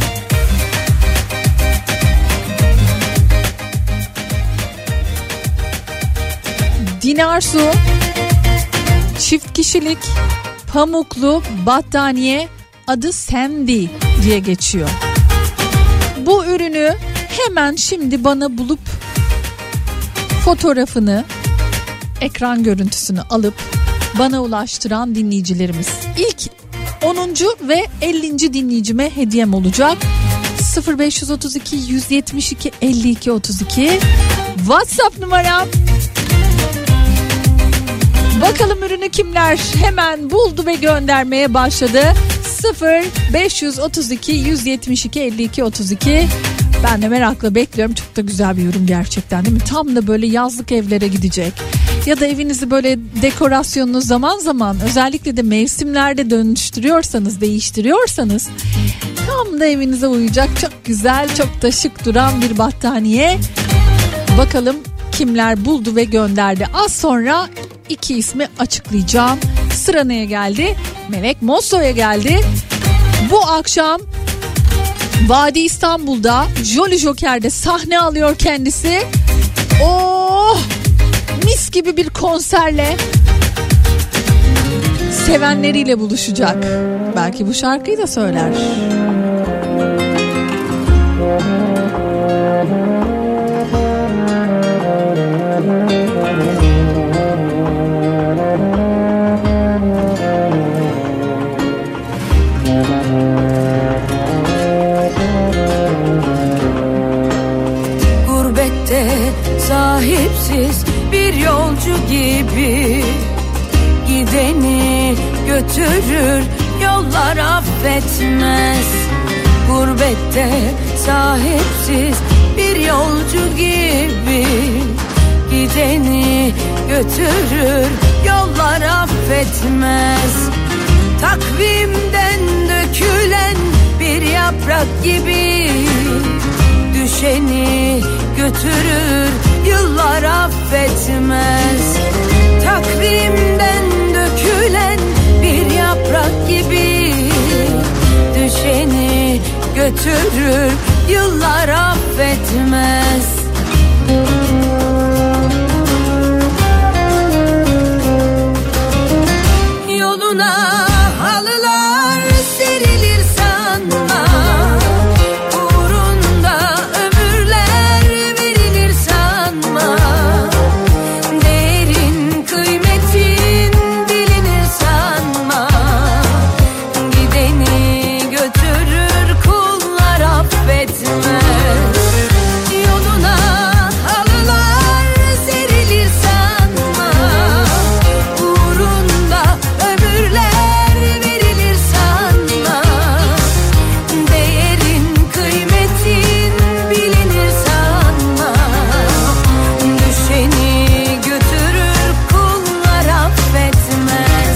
Dinarsu çift kişilik pamuklu battaniye, adı Sandy diye geçiyor. Bu ürünü hemen şimdi bana bulup fotoğrafını, ekran görüntüsünü alıp bana ulaştıran dinleyicilerimiz. İlk 10. ve 50. dinleyicime hediyem olacak. 0532 172 52 32 WhatsApp numaram. Bakalım ürünü kimler hemen buldu ve göndermeye başladı. 0532 172 52 32. Ben de merakla bekliyorum. Çok da güzel bir ürün gerçekten, değil mi? Tam da böyle yazlık evlere gidecek. Ya da evinizi böyle dekorasyonunu zaman zaman, özellikle de mevsimlerde dönüştürüyorsanız, değiştiriyorsanız tam da evinize uyacak çok güzel, çok da şık duran bir battaniye. Bakalım kimler buldu ve gönderdi. Az sonra 2 ismi açıklayacağım. Sıra neye geldi? Melek Mosso'ya geldi. Bu akşam Vadi İstanbul'da Jolly Joker'de sahne alıyor kendisi. Oh! Mis gibi bir konserle sevenleriyle buluşacak. Belki bu şarkıyı da söyler. Gurbette sahipsiz sahipsiz bir yolcu gibi. Gideni götürür, yollar affetmez. Gurbette sahipsiz bir yolcu gibi. Gideni götürür, yollar affetmez. Takvimden dökülen bir yaprak gibi. Düşeni götürür, yıllar affetmez. Takvimden dökülen bir yaprak gibi. Düşeni götürür, yıllar affetmez. Yoluna halılar serilir sanma. Uğrunda ömürler verilir sanma. Değerin kıymetin bilinir sanma. Gideni götürür, kullar affetmez. Yoluna halılar serilir sanma. Uğrunda ömürler verilir sanma. Değerin kıymetin bilinir sanma. Düşeni götürür, kullar affetmez.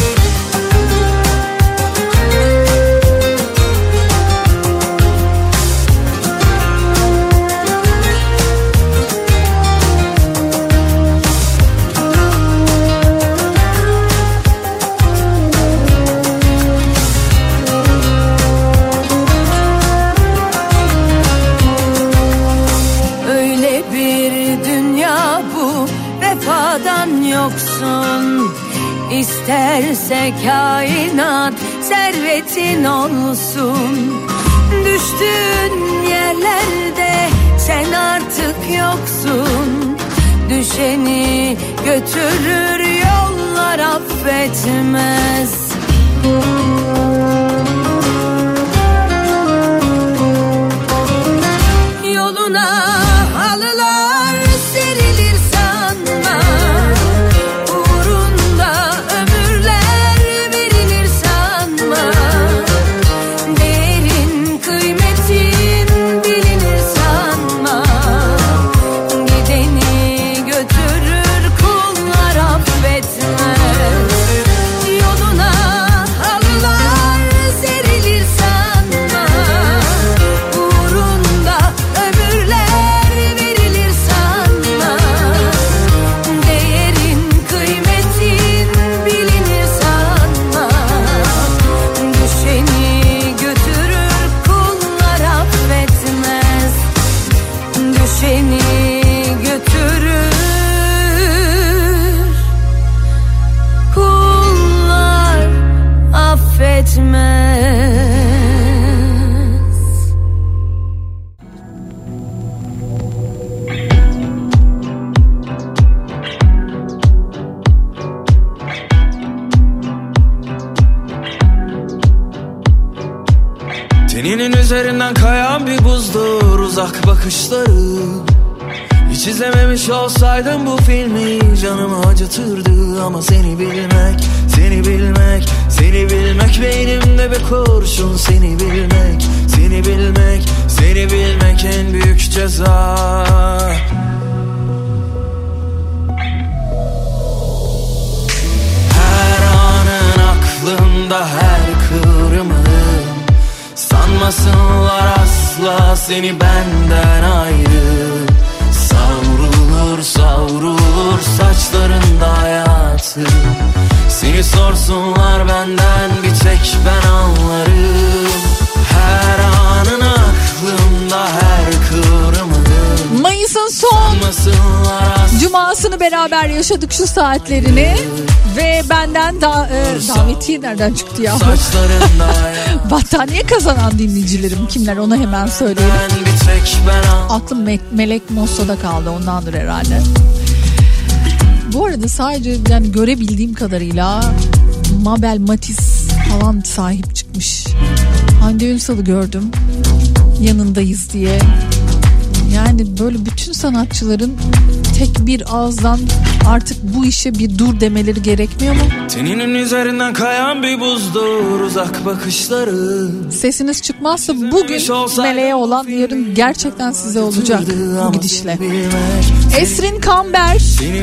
Öyle bir dünya bu, vefadan yoksun. İsterse kainat servetin olsun. Düştüğün yerlerde sen artık yoksun. Düşeni götürür, yollar affetmez. Yoluna halılar serilir sanma. Uğrunda ömürler verilir sanma. Değerin kıymetin bilinir sanma. Gideni götürür, kullar affetmez. Yoluna halılar serilir sanma. Uğrunda ömürler verilir sanma. Değerin kıymetin bilinir sanma. Düşeni götürür, kullar affetmez. Düşeni götürür, kullar affetmez. Teninin üzerinden kayan bir buzdur uzak bakışları. Hiç izlememiş olsaydım bu filmi canımı acıtırdı. Ama seni bilmek, seni bilmek, seni bilmek beynimde bir kurşun. Seni bilmek, seni bilmek, seni bilmek en büyük ceza. Her anın aklımda, her kıvrımın. Sanmasınlar asla seni benden ayrı. Savrulur savrulur saçlarında hayatı. Seni sorsunlar benden, bir tek ben anlarım. Her anın aklımda, her kıvrımın. Mayıs'ın son cumasını beraber yaşadık, şu saatlerini. Ve benden davetiye nereden çıktı ya? Battaniye kazanan dinleyicilerim kimler, onu hemen söyleyeyim. Aklım Melek Mosso'da kaldı, ondandır herhalde. Bu arada sadece yani görebildiğim kadarıyla Mabel Matiz falan sahip çıkmış. Hande Ünsal'ı gördüm, yanındayız diye. Yani böyle bütün sanatçıların tek bir ağızdan artık bu işe bir dur demeleri gerekmiyor mu? Teninin üzerinden kayan bir buzdur uzak bakışları. Sesiniz çıkmazsa bugün meleğe olan yarın gerçekten size olacak bu gidişle. Esrin Kamber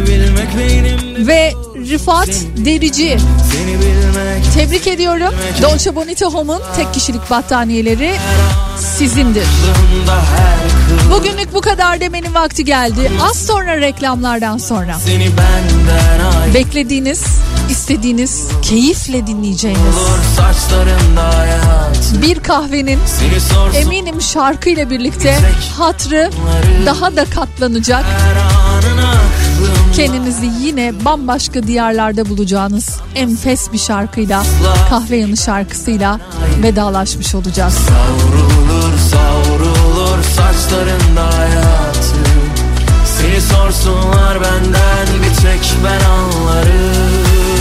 ve Rıfat Derici, tebrik ediyorum. Dolce Bonita Home'un tek kişilik battaniyeleri sizindir. Bugünlük bu kadar demenin vakti geldi. Az sonra reklamlardan sonra beklediğiniz, istediğiniz, keyifle dinleyeceğiniz bir kahvenin eminim şarkıyla birlikte hatrı daha da katlanacak. Kendinizi yine bambaşka diyarlarda bulacağınız enfes bir şarkıyla, kahve yanı şarkısıyla vedalaşmış olacağız. Savrulur savrulur saçlarında hayatı. Seni sorsunlar benden bir tek ben anlarım.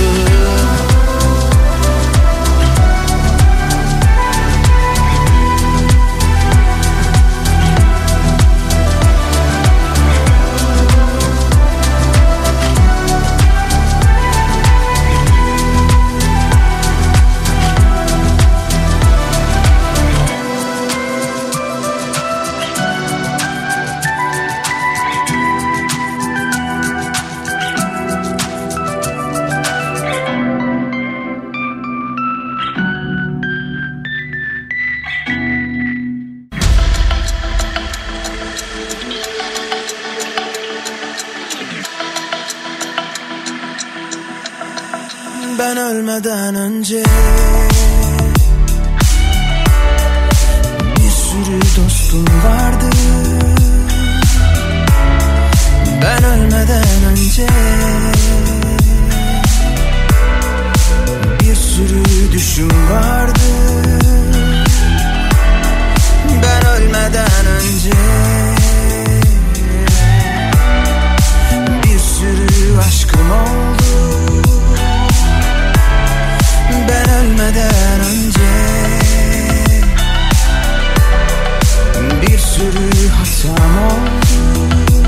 Ben ölmeden önce bir sürü dostum vardı. Ben ölmeden önce bir sürü düşüm vardı. Ben ölmeden önce bir sürü aşkım oldu. Ben ölmeden önce bir sürü hatam oldu.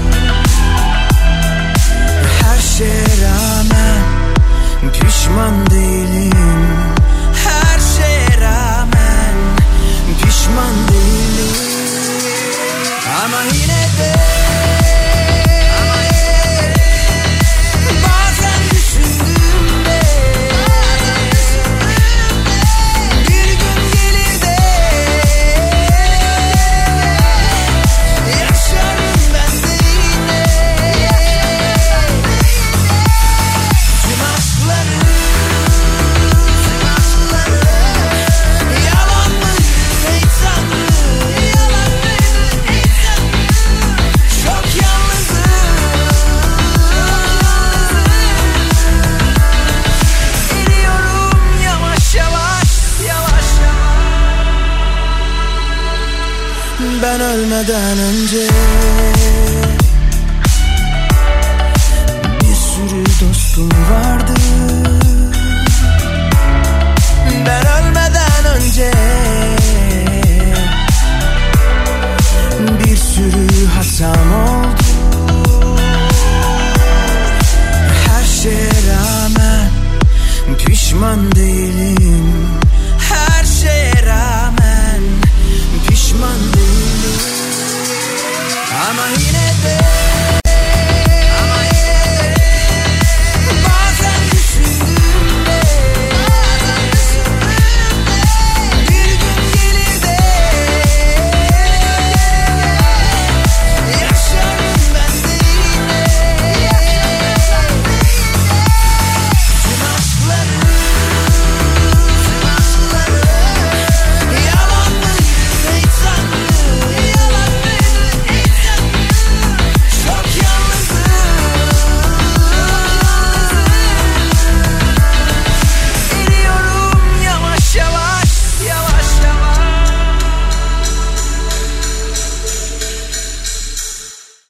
Her şeye rağmen pişman değilim. Her şeye rağmen pişman değilim. Ama yine de bazen düşündüğümde ben ölmeden önce bir sürü dostum vardı. Ben ölmeden önce bir sürü hatam oldu. Her şeye rağmen pişman değilim.